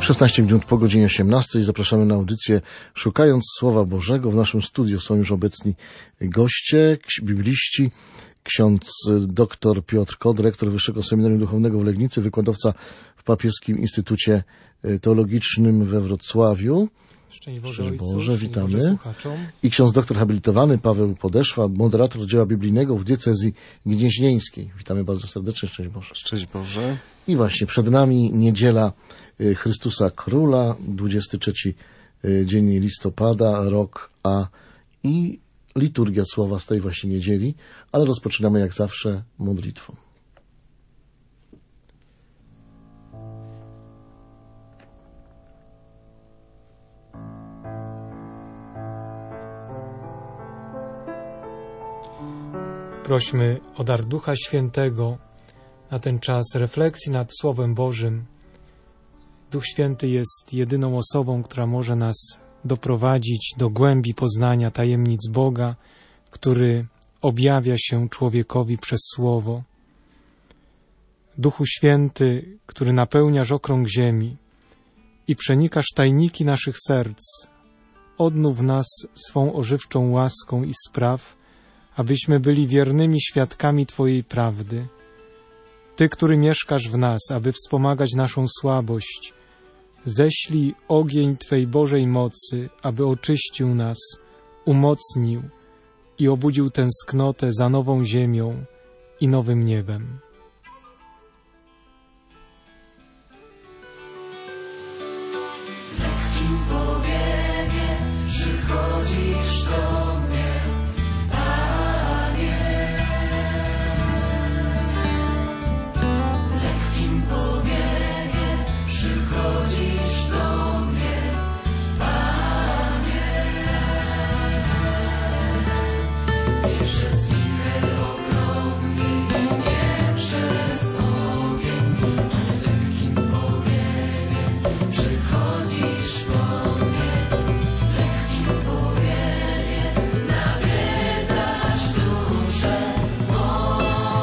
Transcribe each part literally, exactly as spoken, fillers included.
szesnaście minut po godzinie osiemnastej zapraszamy na audycję Szukając Słowa Bożego. W naszym studiu są już obecni goście, bibliści, ksiądz dr Piotr Kot, rektor Wyższego Seminarium Duchownego w Legnicy, wykładowca w Papieskim Instytucie Teologicznym we Wrocławiu. Szczęść Boże, Ojcu, Boże, witamy. Boże słuchaczom. I ksiądz doktor habilitowany Paweł Podeszwa, moderator dzieła biblijnego w diecezji gnieźnieńskiej. Witamy bardzo serdecznie, szczęść Boże. Szczęść Boże. I właśnie przed nami niedziela Chrystusa Króla, dwudziesty trzeci dzień listopada, rok A i liturgia słowa z tej właśnie niedzieli, ale rozpoczynamy jak zawsze modlitwą. Prośmy o dar Ducha Świętego na ten czas refleksji nad Słowem Bożym. Duch Święty jest jedyną osobą, która może nas doprowadzić do głębi poznania tajemnic Boga, który objawia się człowiekowi przez Słowo. Duchu Święty, który napełniasz okrąg ziemi i przenikasz tajniki naszych serc, odnów nas swą ożywczą łaską i spraw, abyśmy byli wiernymi świadkami Twojej prawdy. Ty, który mieszkasz w nas, aby wspomagać naszą słabość, ześlij ogień Twej Bożej mocy, aby oczyścił nas, umocnił i obudził tęsknotę za nową ziemią i nowym niebem. Lekkim powiewie przychodzisz do mnie, Panie. Lekkim powiewie przychodzisz do mnie, Panie. Nie przez wicher ogromny, nie przez ogień, w lekkim powiewie przychodzisz do mnie, w lekkim powiewie nawiedzasz duszę mą.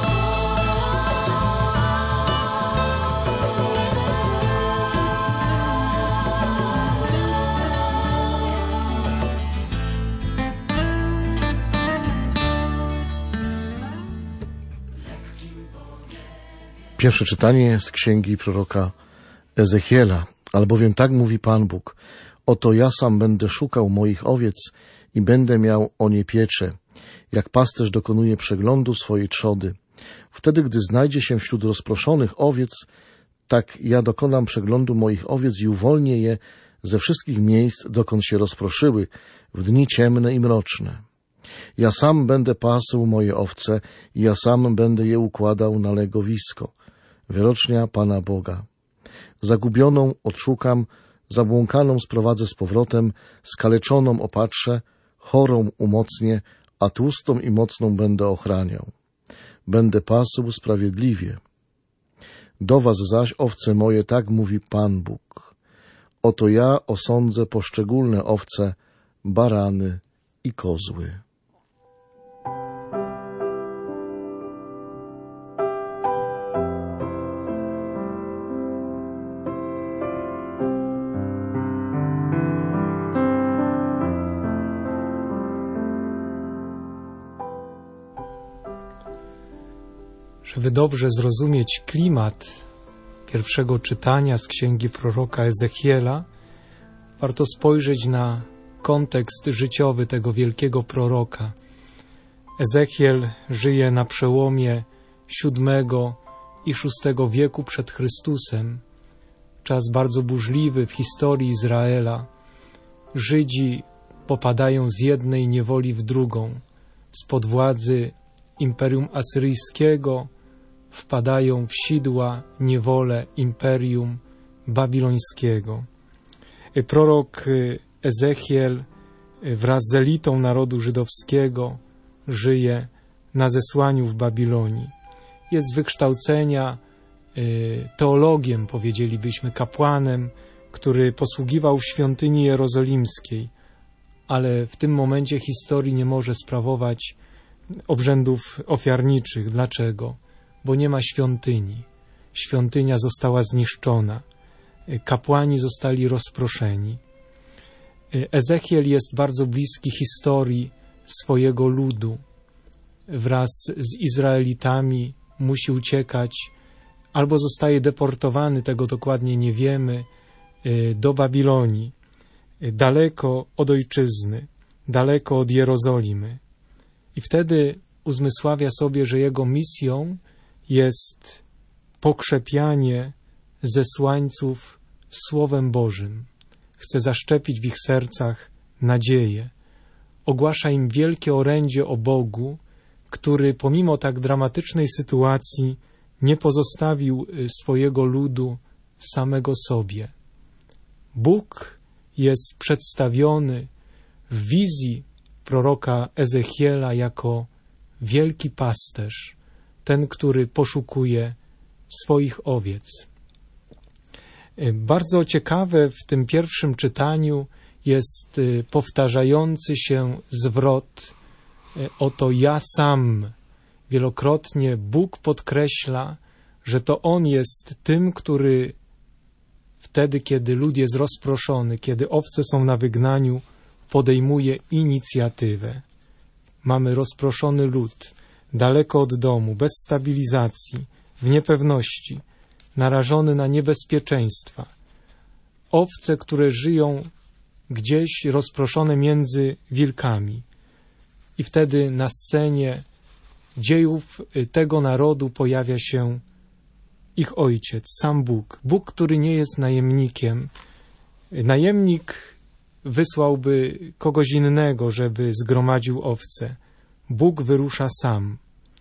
Pierwsze czytanie z księgi proroka Ezechiela. Albowiem tak mówi Pan Bóg: oto ja sam będę szukał moich owiec i będę miał o nie pieczę, jak pasterz dokonuje przeglądu swojej trzody. Wtedy, gdy znajdzie się wśród rozproszonych owiec, tak ja dokonam przeglądu moich owiec i uwolnię je ze wszystkich miejsc, dokąd się rozproszyły, w dni ciemne i mroczne. Ja sam będę pasł moje owce i ja sam będę je układał na legowisko. Wyrocznia Pana Boga. Zagubioną odszukam, zabłąkaną sprowadzę z powrotem, skaleczoną opatrzę, chorą umocnię, a tłustą i mocną będę ochraniał. Będę pasł sprawiedliwie. Do was zaś, owce moje, tak mówi Pan Bóg. Oto ja osądzę poszczególne owce, barany i kozły. Żeby dobrze zrozumieć klimat pierwszego czytania z księgi proroka Ezechiela, warto spojrzeć na kontekst życiowy tego wielkiego proroka. Ezechiel żyje na przełomie siódmego i szóstego wieku przed Chrystusem. Czas bardzo burzliwy w historii Izraela. Żydzi popadają z jednej niewoli w drugą. Spod władzy Imperium Asyryjskiego wpadają w sidła niewolę Imperium Babilońskiego. Prorok Ezechiel wraz z elitą narodu żydowskiego żyje na zesłaniu w Babilonii. Jest z wykształcenia teologiem, powiedzielibyśmy, kapłanem, który posługiwał w świątyni jerozolimskiej, ale w tym momencie historii nie może sprawować obrzędów ofiarniczych. Dlaczego? Bo nie ma świątyni. Świątynia została zniszczona. kapłani zostali rozproszeni. Ezechiel jest bardzo bliski historii swojego ludu. Wraz z Izraelitami musi uciekać, albo zostaje deportowany, tego dokładnie nie wiemy, do Babilonii, daleko od ojczyzny, daleko od Jerozolimy. I wtedy uzmysławia sobie, że jego misją jest pokrzepianie zesłańców Słowem Bożym. Chce zaszczepić w ich sercach nadzieję. Ogłasza im wielkie orędzie o Bogu, który pomimo tak dramatycznej sytuacji nie pozostawił swojego ludu samego sobie. Bóg jest przedstawiony w wizji proroka Ezechiela jako wielki pasterz, ten, który poszukuje swoich owiec. Bardzo ciekawe w tym pierwszym czytaniu jest powtarzający się zwrot oto ja sam. Wielokrotnie Bóg podkreśla, że to On jest tym, który wtedy, kiedy lud jest rozproszony, kiedy owce są na wygnaniu, podejmuje inicjatywę. Mamy rozproszony lud, daleko od domu, bez stabilizacji, w niepewności, narażony na niebezpieczeństwa. Owce, które żyją gdzieś rozproszone między wilkami. I wtedy na scenie dziejów tego narodu pojawia się ich ojciec, sam Bóg. Bóg, który nie jest najemnikiem. Najemnik wysłałby kogoś innego, żeby zgromadził owce. Bóg wyrusza sam.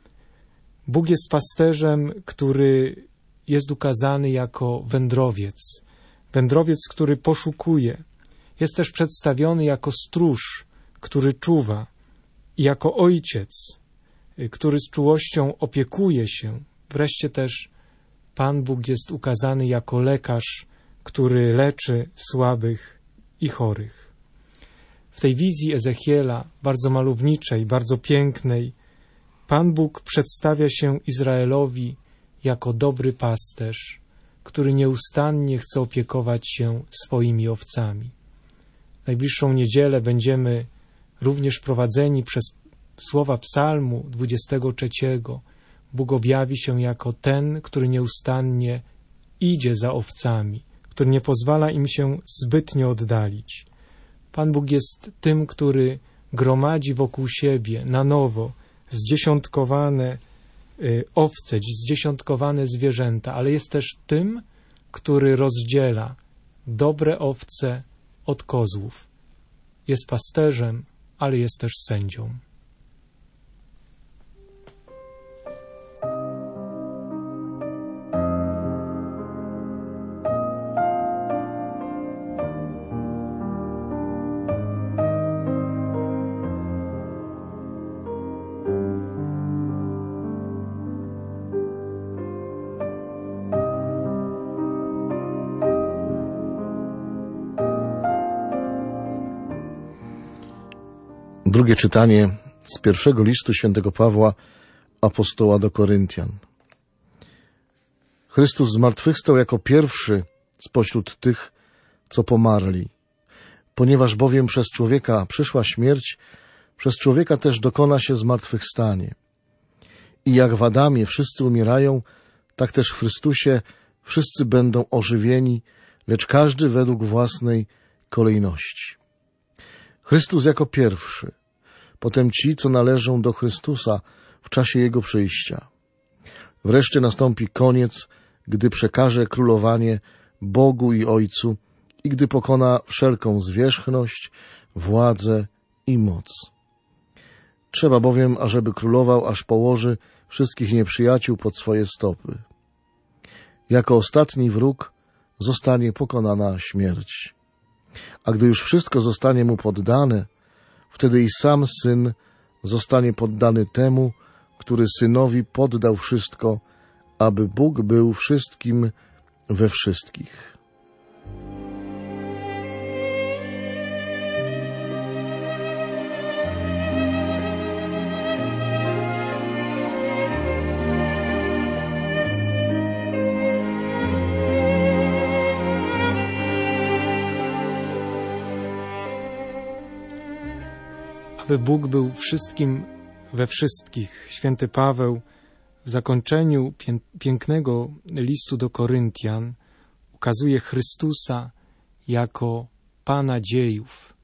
Bóg jest pasterzem, który jest ukazany jako wędrowiec. Wędrowiec, który poszukuje. Jest też przedstawiony jako stróż, który czuwa. I jako ojciec, który z czułością opiekuje się. Wreszcie też Pan Bóg jest ukazany jako lekarz, który leczy słabych i chorych. W tej wizji Ezechiela, bardzo malowniczej, bardzo pięknej, Pan Bóg przedstawia się Izraelowi jako dobry pasterz, który nieustannie chce opiekować się swoimi owcami. W najbliższą niedzielę będziemy również prowadzeni przez słowa psalmu dwudziestego trzeciego. Bóg objawi się jako ten, który nieustannie idzie za owcami, który nie pozwala im się zbytnio oddalić. Pan Bóg jest tym, który gromadzi wokół siebie na nowo zdziesiątkowane owce, zdziesiątkowane zwierzęta, ale jest też tym, który rozdziela dobre owce od kozłów. Jest pasterzem, ale jest też sędzią. Drugie czytanie z pierwszego listu świętego Pawła, apostoła do Koryntian. Chrystus zmartwychwstał jako pierwszy spośród tych, co pomarli. Ponieważ bowiem przez człowieka przyszła śmierć, przez człowieka też dokona się zmartwychwstanie. I jak w Adamie wszyscy umierają, tak też w Chrystusie wszyscy będą ożywieni, lecz każdy według własnej kolejności. Chrystus jako pierwszy, potem ci, co należą do Chrystusa w czasie Jego przyjścia. Wreszcie nastąpi koniec, gdy przekaże królowanie Bogu i Ojcu i gdy pokona wszelką zwierzchność, władzę i moc. Trzeba bowiem, ażeby królował, aż położy wszystkich nieprzyjaciół pod swoje stopy. Jako ostatni wróg zostanie pokonana śmierć. A gdy już wszystko zostanie mu poddane, wtedy i sam Syn zostanie poddany temu, który Synowi poddał wszystko, aby Bóg był wszystkim we wszystkich. aby Bóg był wszystkim we wszystkich. Święty Paweł w zakończeniu pięknego listu do Koryntian ukazuje Chrystusa jako Pana dziejów.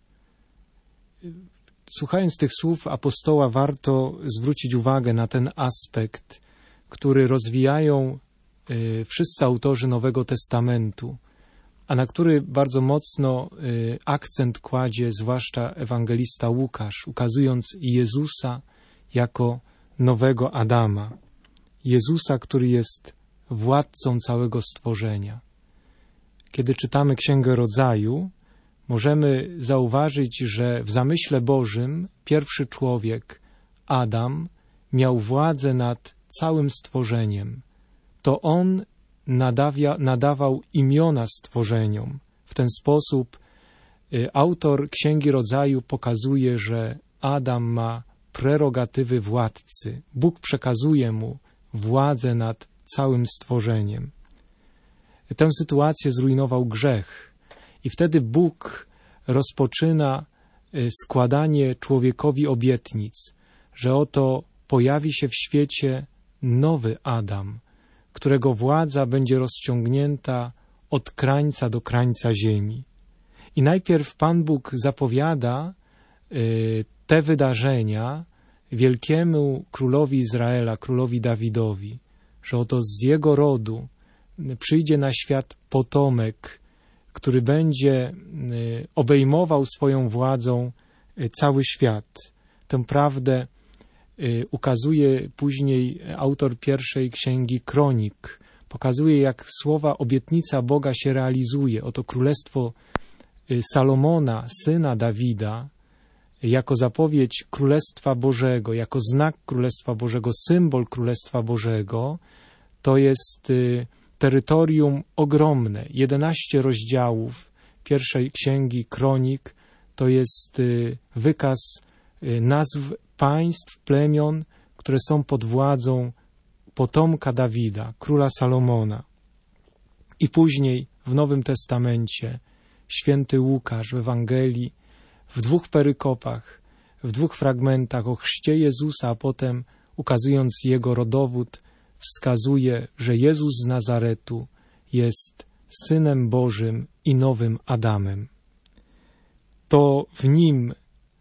Słuchając tych słów apostoła, warto zwrócić uwagę na ten aspekt, który rozwijają y, wszyscy autorzy Nowego Testamentu, a na który bardzo mocno y, akcent kładzie zwłaszcza ewangelista Łukasz, ukazując Jezusa jako nowego Adama. Jezusa, który jest władcą całego stworzenia. Kiedy czytamy Księgę Rodzaju, możemy zauważyć, że w zamyśle Bożym pierwszy człowiek, Adam, miał władzę nad całym stworzeniem. To on nadawia, nadawał imiona stworzeniom. W ten sposób y, autor Księgi Rodzaju pokazuje, że Adam ma prerogatywy władcy. Bóg przekazuje mu władzę nad całym stworzeniem. Tę sytuację zrujnował grzech i wtedy Bóg rozpoczyna składanie człowiekowi obietnic, że oto pojawi się w świecie nowy Adam, którego władza będzie rozciągnięta od krańca do krańca ziemi. I najpierw Pan Bóg zapowiada y, te wydarzenia wielkiemu królowi Izraela, królowi Dawidowi, że oto z jego rodu przyjdzie na świat potomek, który będzie obejmował swoją władzą cały świat. Tę prawdę ukazuje później autor pierwszej księgi Kronik. Pokazuje, jak słowa obietnica Boga się realizuje. Oto królestwo Salomona, syna Dawida, jako zapowiedź Królestwa Bożego, jako znak Królestwa Bożego, symbol Królestwa Bożego, to jest terytorium ogromne, jedenaście rozdziałów pierwszej księgi Kronik, to jest wykaz nazw państw, plemion, które są pod władzą potomka Dawida, króla Salomona. I później w Nowym Testamencie święty Łukasz w Ewangelii w dwóch perykopach, w dwóch fragmentach o chrzcie Jezusa, a potem ukazując jego rodowód, wskazuje, że Jezus z Nazaretu jest Synem Bożym i nowym Adamem. To w Nim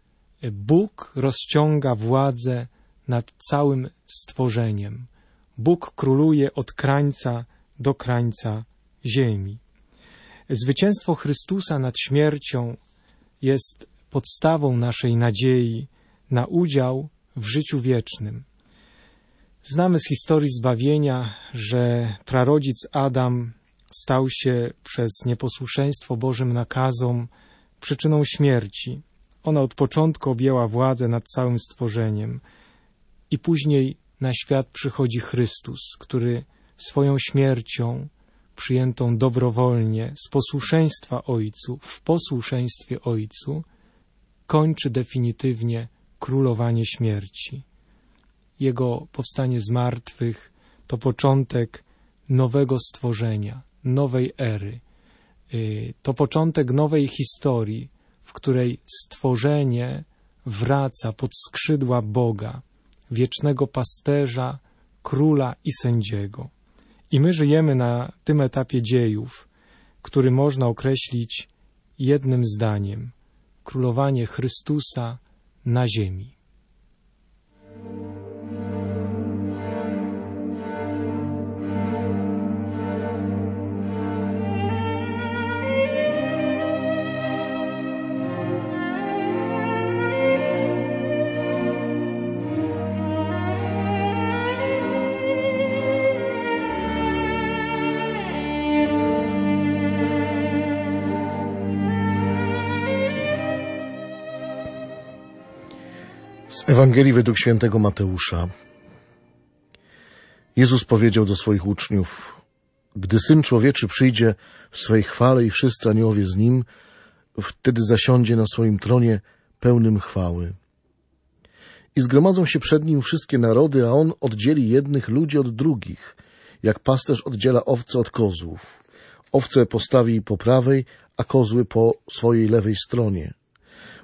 Bóg rozciąga władzę nad całym stworzeniem. Bóg króluje od krańca do krańca ziemi. Zwycięstwo Chrystusa nad śmiercią jest podstawą naszej nadziei na udział w życiu wiecznym. Znamy z historii zbawienia, że prarodzic Adam stał się przez nieposłuszeństwo Bożym nakazom przyczyną śmierci. Ona od początku objęła władzę nad całym stworzeniem i później na świat przychodzi Chrystus, który swoją śmiercią, przyjętą dobrowolnie, z posłuszeństwa Ojcu, w posłuszeństwie Ojcu, kończy definitywnie królowanie śmierci. Jego powstanie z martwych to początek nowego stworzenia, nowej ery. To początek nowej historii, w której stworzenie wraca pod skrzydła Boga, wiecznego pasterza, króla i sędziego. I my żyjemy na tym etapie dziejów, który można określić jednym zdaniem: królowanie Chrystusa na ziemi. Z Ewangelii według świętego Mateusza. Jezus powiedział do swoich uczniów: gdy Syn Człowieczy przyjdzie w swej chwale i wszyscy aniołowie z Nim, wtedy zasiądzie na swoim tronie pełnym chwały. I zgromadzą się przed Nim wszystkie narody, a On oddzieli jednych ludzi od drugich, jak pasterz oddziela owce od kozłów. Owce postawi po prawej, a kozły po swojej lewej stronie.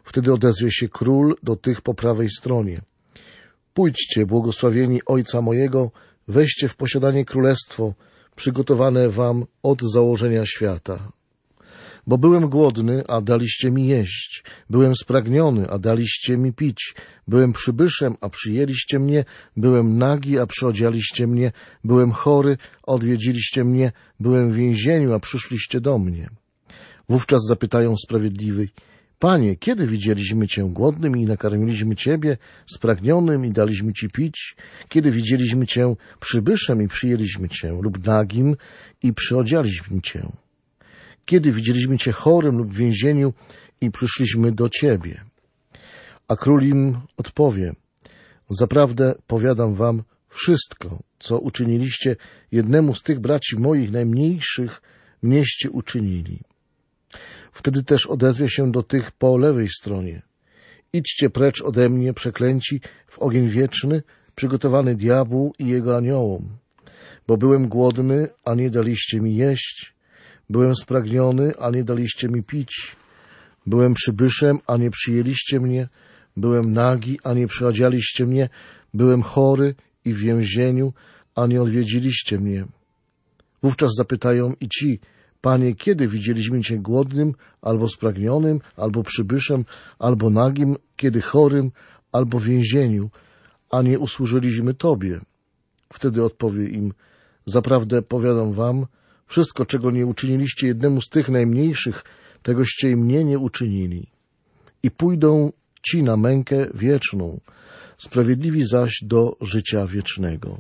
Wtedy odezwie się król do tych po prawej stronie. Pójdźcie, błogosławieni Ojca mojego, weźcie w posiadanie królestwo, przygotowane wam od założenia świata. Bo byłem głodny, a daliście mi jeść. Byłem spragniony, a daliście mi pić. Byłem przybyszem, a przyjęliście mnie. Byłem nagi, a przyodzialiście mnie. Byłem chory, a odwiedziliście mnie. Byłem w więzieniu, a przyszliście do mnie. Wówczas zapytają sprawiedliwi: Panie, kiedy widzieliśmy Cię głodnym i nakarmiliśmy Ciebie, spragnionym i daliśmy Ci pić? Kiedy widzieliśmy Cię przybyszem i przyjęliśmy Cię, lub nagim i przyodzialiśmy Cię? Kiedy widzieliśmy Cię chorym lub w więzieniu i przyszliśmy do Ciebie? A król im odpowie: Zaprawdę powiadam wam, wszystko, co uczyniliście jednemu z tych braci moich najmniejszych, mnieście uczynili. Wtedy też odezwie się do tych po lewej stronie: Idźcie precz ode mnie, przeklęci, w ogień wieczny, przygotowany diabłu i jego aniołom. Bo byłem głodny, a nie daliście mi jeść. Byłem spragniony, a nie daliście mi pić. Byłem przybyszem, a nie przyjęliście mnie. Byłem nagi, a nie przyodzialiście mnie. Byłem chory i w więzieniu, a nie odwiedziliście mnie. Wówczas zapytają i ci: Panie, kiedy widzieliśmy Cię głodnym, albo spragnionym, albo przybyszem, albo nagim, kiedy chorym, albo w więzieniu, a nie usłużyliśmy Tobie? Wtedy odpowie im: Zaprawdę powiadam wam, wszystko, czego nie uczyniliście jednemu z tych najmniejszych, tegoście i mnie nie uczynili. I pójdą ci na mękę wieczną, sprawiedliwi zaś do życia wiecznego.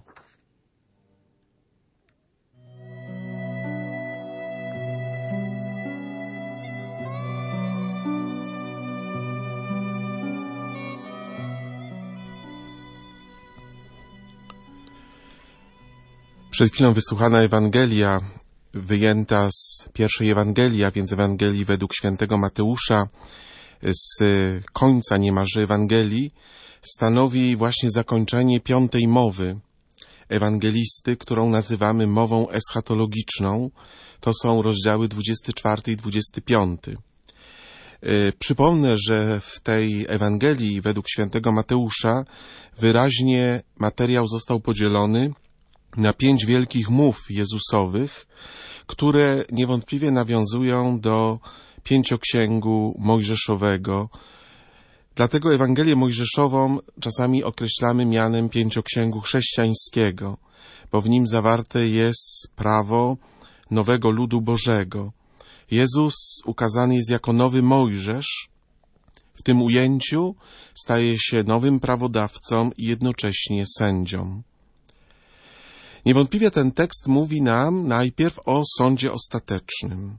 Przed chwilą wysłuchana Ewangelia, wyjęta z pierwszej Ewangelii, a więc Ewangelii według świętego Mateusza, z końca niemalże Ewangelii, stanowi właśnie zakończenie piątej mowy ewangelisty, którą nazywamy mową eschatologiczną. To są rozdziały dwudziesty czwarty i dwudziesty piąty. Przypomnę, że w tej Ewangelii według świętego Mateusza wyraźnie materiał został podzielony na pięć wielkich mów Jezusowych, które niewątpliwie nawiązują do pięcioksięgu mojżeszowego. Dlatego Ewangelię Mojżeszową czasami określamy mianem pięcioksięgu chrześcijańskiego, bo w nim zawarte jest prawo nowego ludu Bożego. Jezus ukazany jest jako nowy Mojżesz. W tym ujęciu staje się nowym prawodawcą i jednocześnie sędzią. Niewątpliwie ten tekst mówi nam najpierw o sądzie ostatecznym.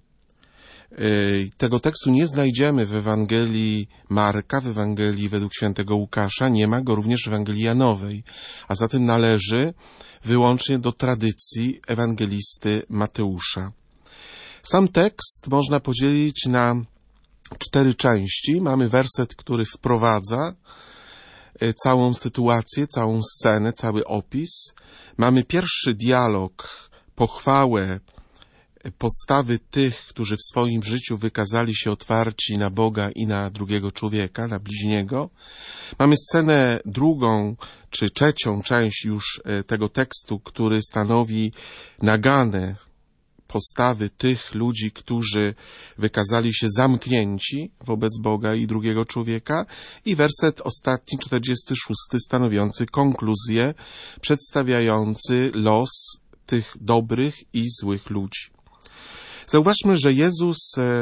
Tego tekstu nie znajdziemy w Ewangelii Marka, w Ewangelii według świętego Łukasza, nie ma go również w Ewangelii Janowej, a zatem należy wyłącznie do tradycji ewangelisty Mateusza. Sam tekst można podzielić na cztery części. Mamy werset, który wprowadza całą sytuację, całą scenę, cały opis. Mamy pierwszy dialog, pochwałę postawy tych, którzy w swoim życiu wykazali się otwarci na Boga i na drugiego człowieka, na bliźniego. Mamy scenę drugą, czy trzecią część już tego tekstu, który stanowi naganę postawy tych ludzi, którzy wykazali się zamknięci wobec Boga i drugiego człowieka, i werset ostatni, czterdziesty szósty, stanowiący konkluzję, przedstawiający los tych dobrych i złych ludzi. Zauważmy, że Jezus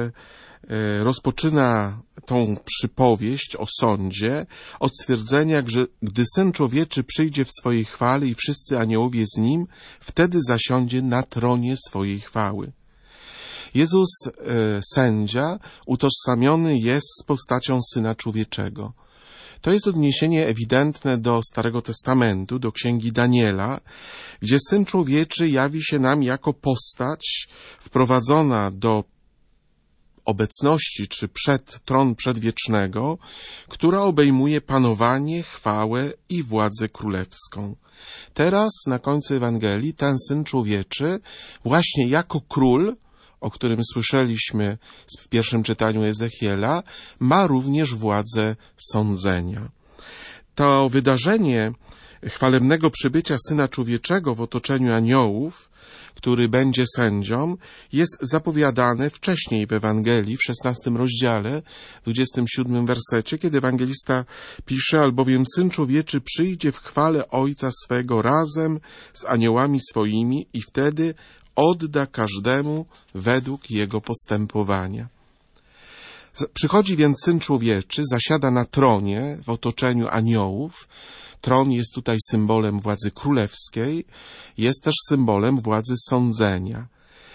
rozpoczyna tą przypowieść o sądzie od stwierdzenia, że gdy Syn Człowieczy przyjdzie w swojej chwale i wszyscy aniołowie z Nim, wtedy zasiądzie na tronie swojej chwały. Jezus, sędzia, utożsamiony jest z postacią Syna Człowieczego. To jest odniesienie ewidentne do Starego Testamentu, do Księgi Daniela, gdzie Syn Człowieczy jawi się nam jako postać wprowadzona do obecności czy przed tron przedwiecznego, która obejmuje panowanie, chwałę i władzę królewską. Teraz na końcu Ewangelii ten Syn Człowieczy właśnie jako król o którym słyszeliśmy w pierwszym czytaniu Ezechiela, ma również władzę sądzenia. To wydarzenie chwalebnego przybycia Syna Człowieczego w otoczeniu aniołów, który będzie sędzią, jest zapowiadane wcześniej w Ewangelii, w szesnastym rozdziale, dwudziestym siódmym wersecie, kiedy ewangelista pisze: albowiem Syn Człowieczy przyjdzie w chwale Ojca swego razem z aniołami swoimi i wtedy odda każdemu według jego postępowania. Przychodzi więc Syn Człowieczy, zasiada na tronie w otoczeniu aniołów. Tron jest tutaj symbolem władzy królewskiej, jest też symbolem władzy sądzenia.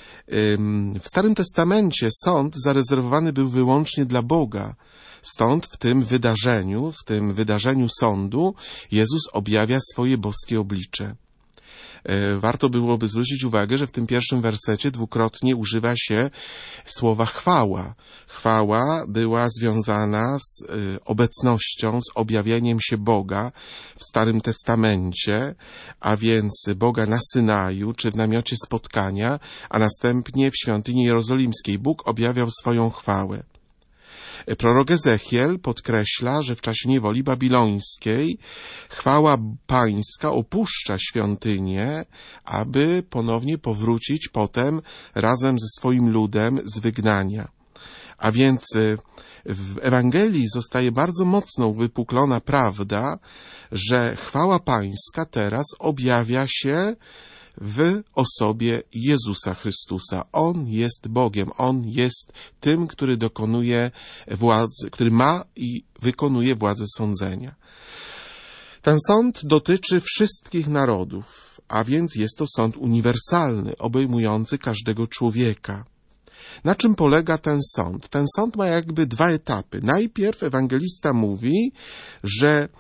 W Starym Testamencie sąd zarezerwowany był wyłącznie dla Boga. Stąd w tym wydarzeniu, w tym wydarzeniu sądu Jezus objawia swoje boskie oblicze. Warto byłoby zwrócić uwagę, że w tym pierwszym wersecie dwukrotnie używa się słowa chwała. Chwała była związana z obecnością, z objawieniem się Boga w Starym Testamencie, a więc Boga na Synaju czy w namiocie spotkania, a następnie w świątyni jerozolimskiej. Bóg objawiał swoją chwałę. Prorok Ezechiel podkreśla, że w czasie niewoli babilońskiej chwała pańska opuszcza świątynię, aby ponownie powrócić potem razem ze swoim ludem z wygnania. A więc w Ewangelii zostaje bardzo mocno uwypuklona prawda, że chwała pańska teraz objawia się w osobie Jezusa Chrystusa. On jest Bogiem, On jest tym, który dokonuje władzy, który ma i wykonuje władzę sądzenia. Ten sąd dotyczy wszystkich narodów, a więc jest to sąd uniwersalny, obejmujący każdego człowieka. Na czym polega ten sąd? Ten sąd ma jakby dwa etapy. Najpierw ewangelista mówi, że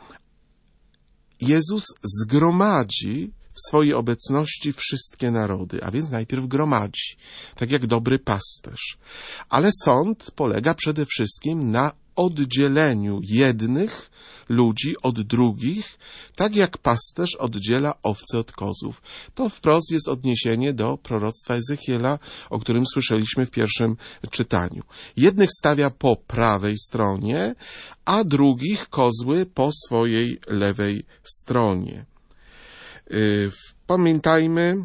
Jezus zgromadzi w swojej obecności wszystkie narody, a więc najpierw gromadzi, tak jak dobry pasterz. Ale sąd polega przede wszystkim na oddzieleniu jednych ludzi od drugich, tak jak pasterz oddziela owce od kozłów. To wprost jest odniesienie do proroctwa Ezechiela, o którym słyszeliśmy w pierwszym czytaniu. Jednych stawia po prawej stronie, a drugich kozły po swojej lewej stronie. Pamiętajmy,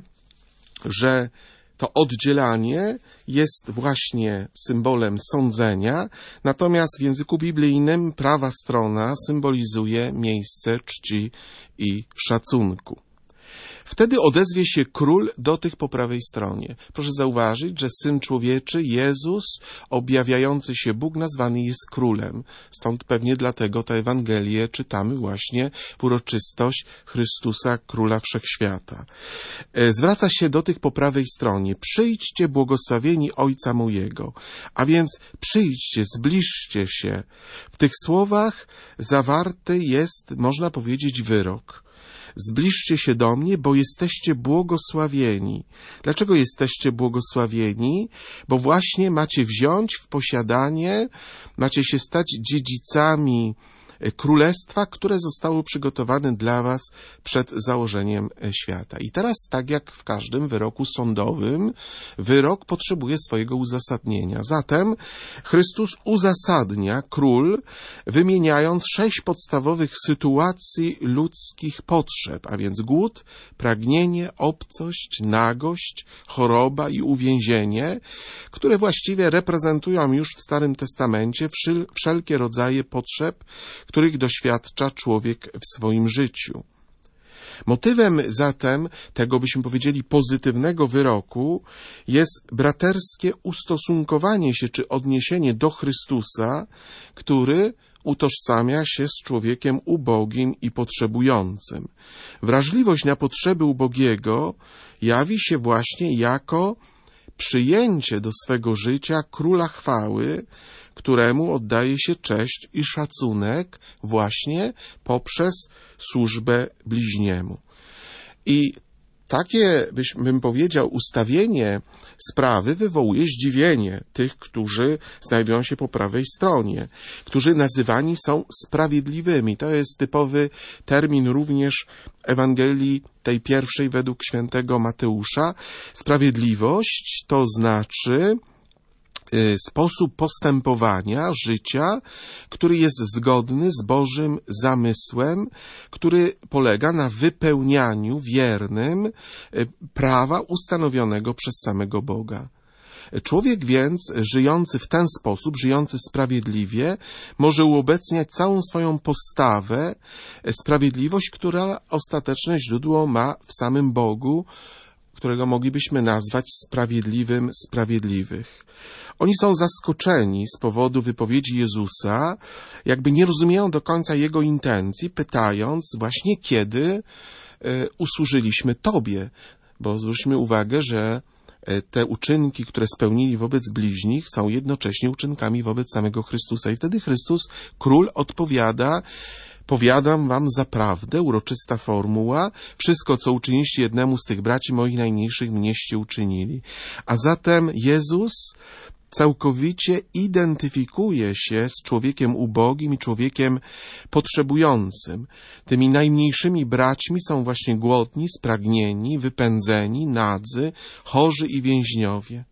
że to oddzielanie jest właśnie symbolem sądzenia, natomiast w języku biblijnym prawa strona symbolizuje miejsce czci i szacunku. Wtedy odezwie się król do tych po prawej stronie. Proszę zauważyć, że Syn Człowieczy, Jezus, objawiający się Bóg, nazwany jest królem. Stąd pewnie dlatego tę Ewangelię czytamy właśnie w uroczystość Chrystusa, Króla Wszechświata. Zwraca się do tych po prawej stronie. Przyjdźcie, błogosławieni Ojca mojego. A więc przyjdźcie, zbliżcie się. W tych słowach zawarty jest, można powiedzieć, wyrok. Zbliżcie się do mnie, bo jesteście błogosławieni. Dlaczego jesteście błogosławieni? Bo właśnie macie wziąć w posiadanie, macie się stać dziedzicami królestwa, które zostało przygotowane dla was przed założeniem świata. I teraz, tak jak w każdym wyroku sądowym, wyrok potrzebuje swojego uzasadnienia. Zatem Chrystus uzasadnia, król, wymieniając sześć podstawowych sytuacji ludzkich potrzeb, a więc głód, pragnienie, obcość, nagość, choroba i uwięzienie, które właściwie reprezentują już w Starym Testamencie wszelkie rodzaje potrzeb, których doświadcza człowiek w swoim życiu. Motywem zatem tego, byśmy powiedzieli, pozytywnego wyroku jest braterskie ustosunkowanie się czy odniesienie do Chrystusa, który utożsamia się z człowiekiem ubogim i potrzebującym. Wrażliwość na potrzeby ubogiego jawi się właśnie jako przyjęcie do swego życia Króla Chwały, któremu oddaje się cześć i szacunek właśnie poprzez służbę bliźniemu. I takie, bym powiedział, ustawienie sprawy wywołuje zdziwienie tych, którzy znajdują się po prawej stronie, którzy nazywani są sprawiedliwymi. To jest typowy termin również Ewangelii tej pierwszej według świętego Mateusza. Sprawiedliwość to znaczy sposób postępowania, życia, który jest zgodny z Bożym zamysłem, który polega na wypełnianiu wiernym prawa ustanowionego przez samego Boga. Człowiek więc, żyjący w ten sposób, żyjący sprawiedliwie, może uobecniać całą swoją postawę, sprawiedliwość, która ostateczne źródło ma w samym Bogu, którego moglibyśmy nazwać sprawiedliwym sprawiedliwych. Oni są zaskoczeni z powodu wypowiedzi Jezusa, jakby nie rozumieją do końca Jego intencji, pytając właśnie, kiedy y, usłużyliśmy Tobie. Bo zwróćmy uwagę, że te uczynki, które spełnili wobec bliźnich, są jednocześnie uczynkami wobec samego Chrystusa. I wtedy Chrystus, Król, odpowiada: powiadam wam zaprawdę, uroczysta formuła, wszystko, co uczyniliście jednemu z tych braci moich najmniejszych, mnieście uczynili. A zatem Jezus całkowicie identyfikuje się z człowiekiem ubogim i człowiekiem potrzebującym. Tymi najmniejszymi braćmi są właśnie głodni, spragnieni, wypędzeni, nadzy, chorzy i więźniowie.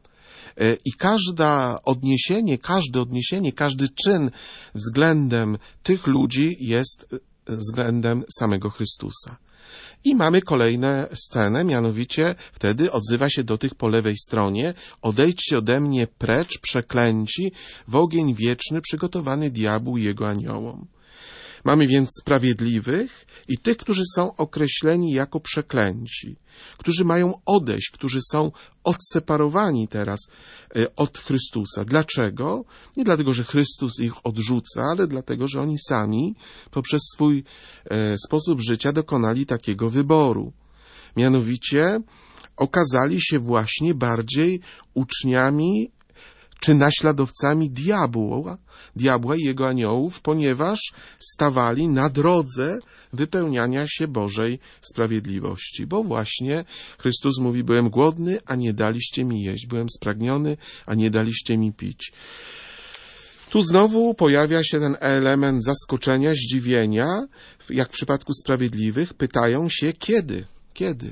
I każde odniesienie, każde odniesienie, każdy czyn względem tych ludzi jest względem samego Chrystusa. I mamy kolejną scenę, mianowicie wtedy odzywa się do tych po lewej stronie: odejdźcie ode mnie precz, przeklęci, w ogień wieczny przygotowany diabłu i jego aniołom. Mamy więc sprawiedliwych i tych, którzy są określeni jako przeklęci, którzy mają odejść, którzy są odseparowani teraz od Chrystusa. Dlaczego? Nie dlatego, że Chrystus ich odrzuca, ale dlatego, że oni sami poprzez swój sposób życia dokonali takiego wyboru. Mianowicie okazali się właśnie bardziej uczniami czy naśladowcami diabła, diabła i jego aniołów, ponieważ stawali na drodze wypełniania się Bożej sprawiedliwości. Bo właśnie Chrystus mówi: byłem głodny, a nie daliście mi jeść, byłem spragniony, a nie daliście mi pić. Tu znowu pojawia się ten element zaskoczenia, zdziwienia. Jak w przypadku sprawiedliwych, pytają się, kiedy, kiedy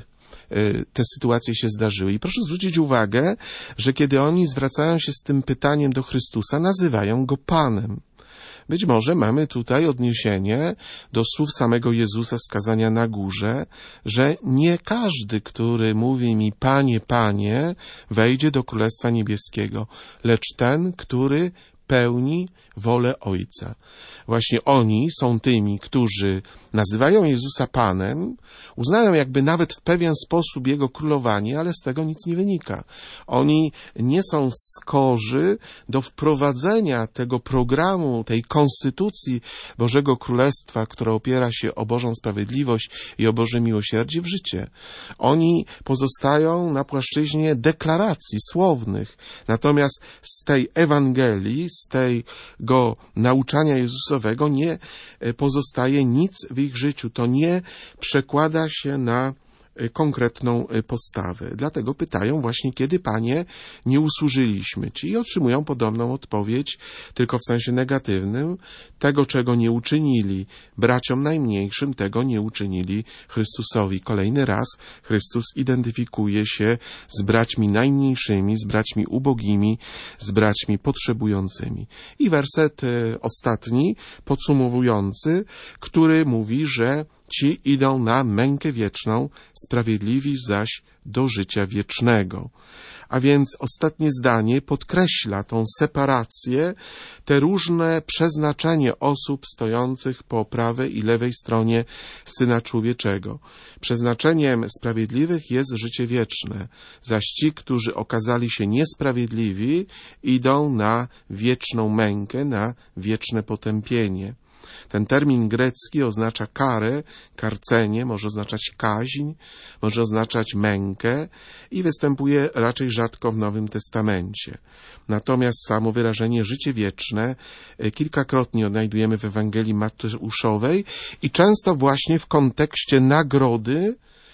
te sytuacje się zdarzyły. I proszę zwrócić uwagę, że kiedy oni zwracają się z tym pytaniem do Chrystusa, nazywają Go Panem. Być może mamy tutaj odniesienie do słów samego Jezusa z kazania na górze, że nie każdy, który mówi mi Panie, Panie, wejdzie do Królestwa Niebieskiego, lecz ten, który pełni wolę Ojca. Właśnie oni są tymi, którzy nazywają Jezusa Panem, uznają jakby nawet w pewien sposób Jego królowanie, ale z tego nic nie wynika. Oni nie są skorzy do wprowadzenia tego programu, tej konstytucji Bożego Królestwa, która opiera się o Bożą sprawiedliwość i o Boże miłosierdzie, w życie. Oni pozostają na płaszczyźnie deklaracji słownych. Natomiast z tej Ewangelii, z tego nauczania Jezusowego nie pozostaje nic w ich życiu. To nie przekłada się na konkretną postawę. Dlatego pytają właśnie, kiedy, Panie, nie usłużyliśmy Ci, i otrzymują podobną odpowiedź, tylko w sensie negatywnym: tego, czego nie uczynili braciom najmniejszym, tego nie uczynili Chrystusowi. Kolejny raz Chrystus identyfikuje się z braćmi najmniejszymi, z braćmi ubogimi, z braćmi potrzebującymi. I werset ostatni, podsumowujący, który mówi, że ci idą na mękę wieczną, sprawiedliwi zaś do życia wiecznego. A więc ostatnie zdanie podkreśla tą separację, te różne przeznaczenie osób stojących po prawej i lewej stronie Syna Człowieczego. Przeznaczeniem sprawiedliwych jest życie wieczne, zaś ci, którzy okazali się niesprawiedliwi, idą na wieczną mękę, na wieczne potępienie. Ten termin grecki oznacza karę, karcenie, może oznaczać kaźń, może oznaczać mękę i występuje raczej rzadko w Nowym Testamencie. Natomiast samo wyrażenie życie wieczne kilkakrotnie odnajdujemy w Ewangelii Mateuszowej i często właśnie w kontekście nagrody,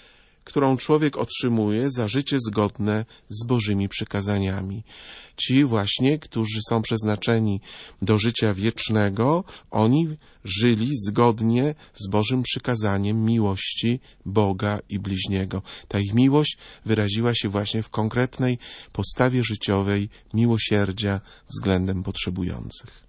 którą człowiek otrzymuje za życie zgodne z Bożymi przykazaniami. Ci właśnie, którzy są przeznaczeni do życia wiecznego, oni żyli zgodnie z Bożym przykazaniem miłości Boga i bliźniego. Ta ich miłość wyraziła się właśnie w konkretnej postawie życiowej miłosierdzia względem potrzebujących.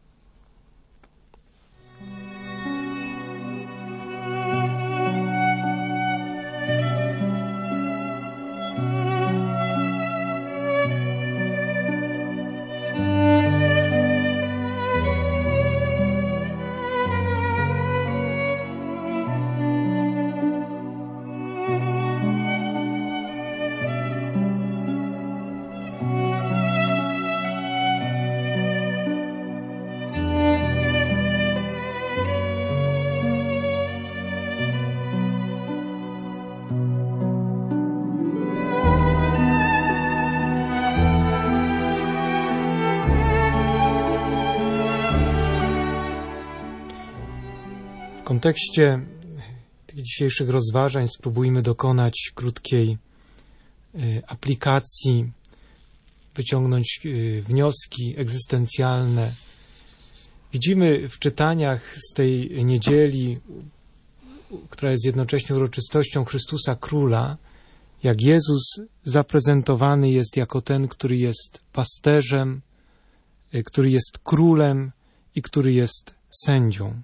W kontekście tych dzisiejszych rozważań spróbujmy dokonać krótkiej y, aplikacji, wyciągnąć y, wnioski egzystencjalne. Widzimy w czytaniach z tej niedzieli, która jest jednocześnie uroczystością Chrystusa Króla, jak Jezus zaprezentowany jest jako ten, który jest pasterzem, y, który jest królem i który jest sędzią.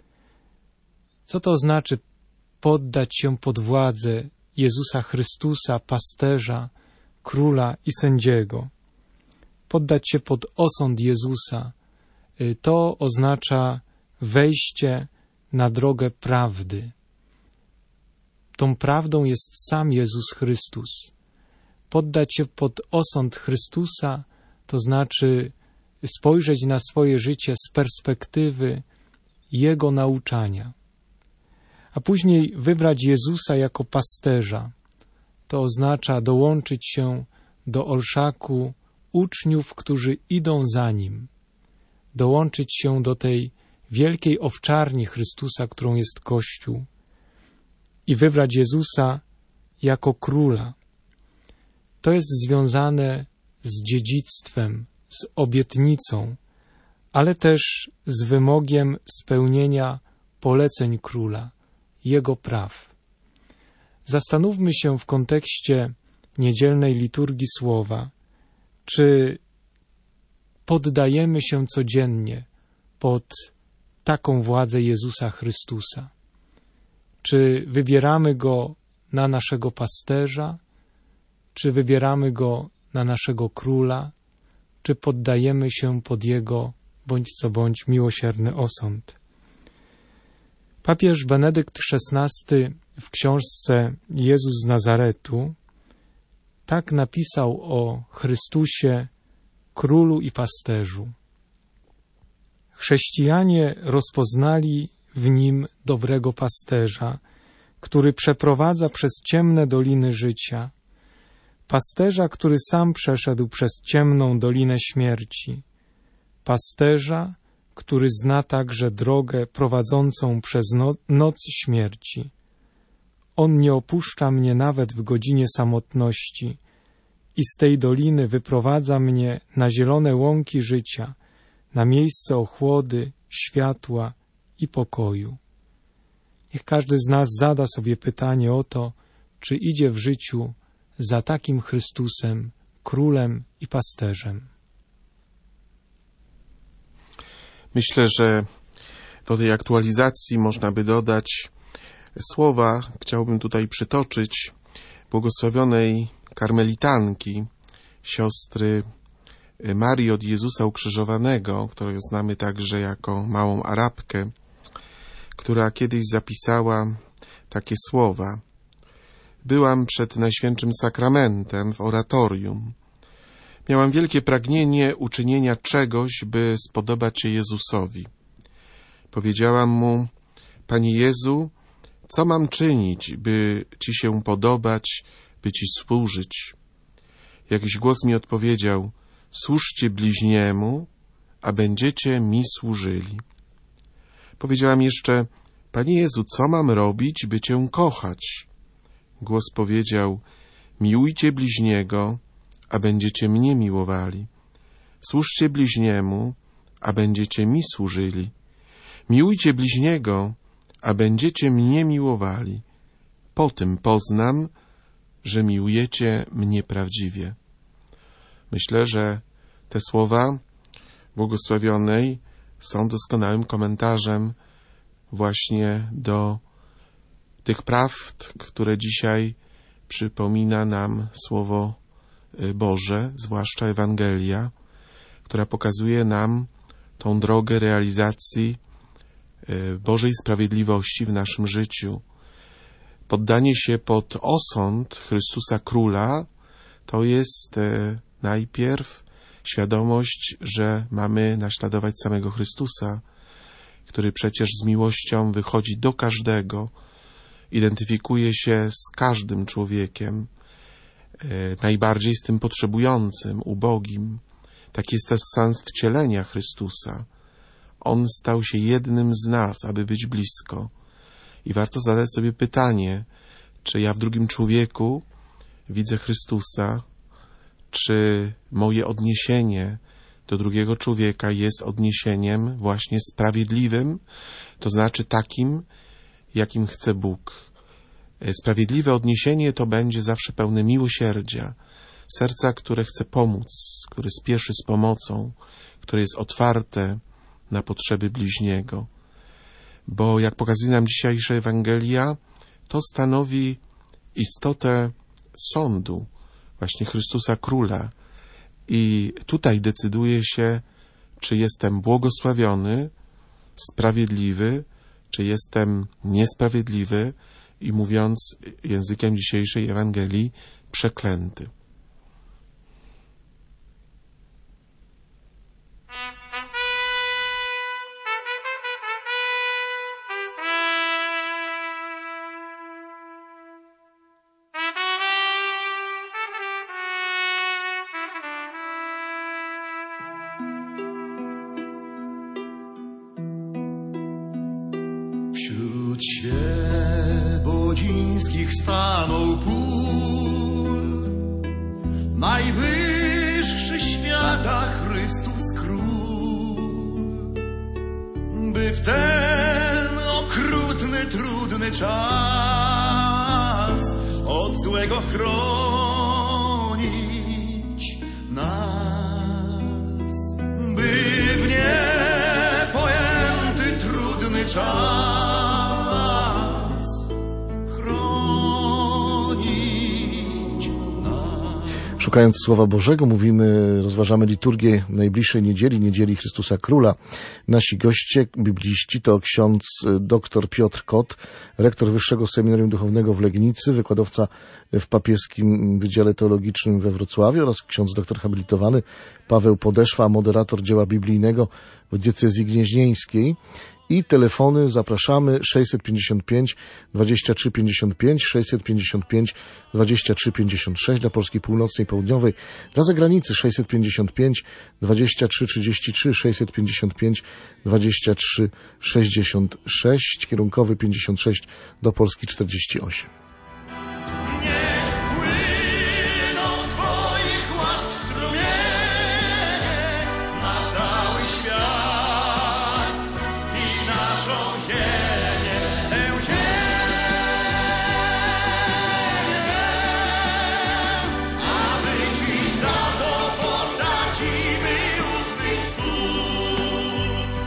Co to znaczy poddać się pod władzę Jezusa Chrystusa, pasterza, króla i sędziego? Poddać się pod osąd Jezusa. To oznacza wejście na drogę prawdy. Tą prawdą jest sam Jezus Chrystus. Poddać się pod osąd Chrystusa to znaczy spojrzeć na swoje życie z perspektywy Jego nauczania. A później wybrać Jezusa jako pasterza. To oznacza dołączyć się do orszaku uczniów, którzy idą za Nim. Dołączyć się do tej wielkiej owczarni Chrystusa, którą jest Kościół. I wybrać Jezusa jako króla. To jest związane z dziedzictwem, z obietnicą, ale też z wymogiem spełnienia poleceń króla, Jego praw. Zastanówmy się w kontekście niedzielnej liturgii słowa, czy poddajemy się codziennie pod taką władzę Jezusa Chrystusa. Czy wybieramy Go na naszego pasterza, czy wybieramy Go na naszego króla, czy poddajemy się pod Jego bądź co bądź miłosierny osąd. Papież Benedykt szesnasty w książce Jezus z Nazaretu tak napisał o Chrystusie, królu i pasterzu. Chrześcijanie rozpoznali w Nim dobrego pasterza, który przeprowadza przez ciemne doliny życia, pasterza, który sam przeszedł przez ciemną dolinę śmierci, pasterza, który zna także drogę prowadzącą przez no- noc śmierci. On nie opuszcza mnie nawet w godzinie samotności i z tej doliny wyprowadza mnie na zielone łąki życia, na miejsce ochłody, światła i pokoju. Niech każdy z nas zada sobie pytanie o to, czy idzie w życiu za takim Chrystusem, królem i pasterzem. Myślę, że do tej aktualizacji można by dodać słowa, chciałbym tutaj przytoczyć, błogosławionej karmelitanki, siostry Marii od Jezusa Ukrzyżowanego, którą znamy także jako małą Arabkę, która kiedyś zapisała takie słowa. Byłam przed Najświętszym Sakramentem w oratorium. Miałam wielkie pragnienie uczynienia czegoś, by spodobać się Jezusowi. Powiedziałam Mu: Panie Jezu, co mam czynić, by Ci się podobać, by Ci służyć? Jakiś głos mi odpowiedział: służcie bliźniemu, a będziecie mi służyli. Powiedziałam jeszcze: Panie Jezu, co mam robić, by Cię kochać? Głos powiedział: miłujcie bliźniego, a będziecie mnie miłowali. Służcie bliźniemu, a będziecie mi służyli. Miłujcie bliźniego, a będziecie mnie miłowali. Po tym poznam, że miłujecie mnie prawdziwie. Myślę, że te słowa błogosławionej są doskonałym komentarzem właśnie do tych prawd, które dzisiaj przypomina nam Słowo Boże, zwłaszcza Ewangelia, która pokazuje nam tą drogę realizacji Bożej sprawiedliwości w naszym życiu. Poddanie się pod osąd Chrystusa Króla to jest najpierw świadomość, że mamy naśladować samego Chrystusa, który przecież z miłością wychodzi do każdego, identyfikuje się z każdym człowiekiem, najbardziej z tym potrzebującym, ubogim. Taki jest też sens wcielenia Chrystusa. On stał się jednym z nas, aby być blisko. I warto zadać sobie pytanie, czy ja w drugim człowieku widzę Chrystusa, czy moje odniesienie do drugiego człowieka jest odniesieniem właśnie sprawiedliwym, to znaczy takim, jakim chce Bóg. Sprawiedliwe odniesienie to będzie zawsze pełne miłosierdzia, serca, które chce pomóc, które spieszy z pomocą, które jest otwarte na potrzeby bliźniego. Bo jak pokazuje nam dzisiejsza Ewangelia, to stanowi istotę sądu właśnie Chrystusa Króla. I tutaj decyduje się, czy jestem błogosławiony, sprawiedliwy, czy jestem niesprawiedliwy i mówiąc językiem dzisiejszej Ewangelii, przeklęty. Wśród świebodzińskich stanął pól, najwyższy świata Chrystus Król, by w ten okrutny, trudny czas od złego chronić nas, by w niepojęty, trudny czas Szukając Słowa Bożego, mówimy, rozważamy liturgię najbliższej niedzieli, niedzieli Chrystusa Króla. Nasi goście, bibliści, to ksiądz dr Piotr Kot, rektor Wyższego Seminarium Duchownego w Legnicy, wykładowca w Papieskim Wydziale Teologicznym we Wrocławiu oraz ksiądz doktor habilitowany Paweł Podeszwa, moderator dzieła biblijnego w diecezji gnieźnieńskiej. I telefony zapraszamy sześćset pięćdziesiąt pięć dwadzieścia trzy pięćdziesiąt pięć, sześćset pięćdziesiąt pięć dwadzieścia trzy pięćdziesiąt sześć dla Polski Północnej i Południowej, dla zagranicy sześćset pięćdziesiąt pięć dwadzieścia trzy trzydzieści trzy, sześćset pięćdziesiąt pięć dwadzieścia trzy sześćdziesiąt sześć, kierunkowy pięćdziesiąt sześć do Polski czterdzieści osiem.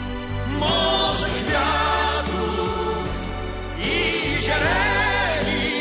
Może kwiatów i zieleni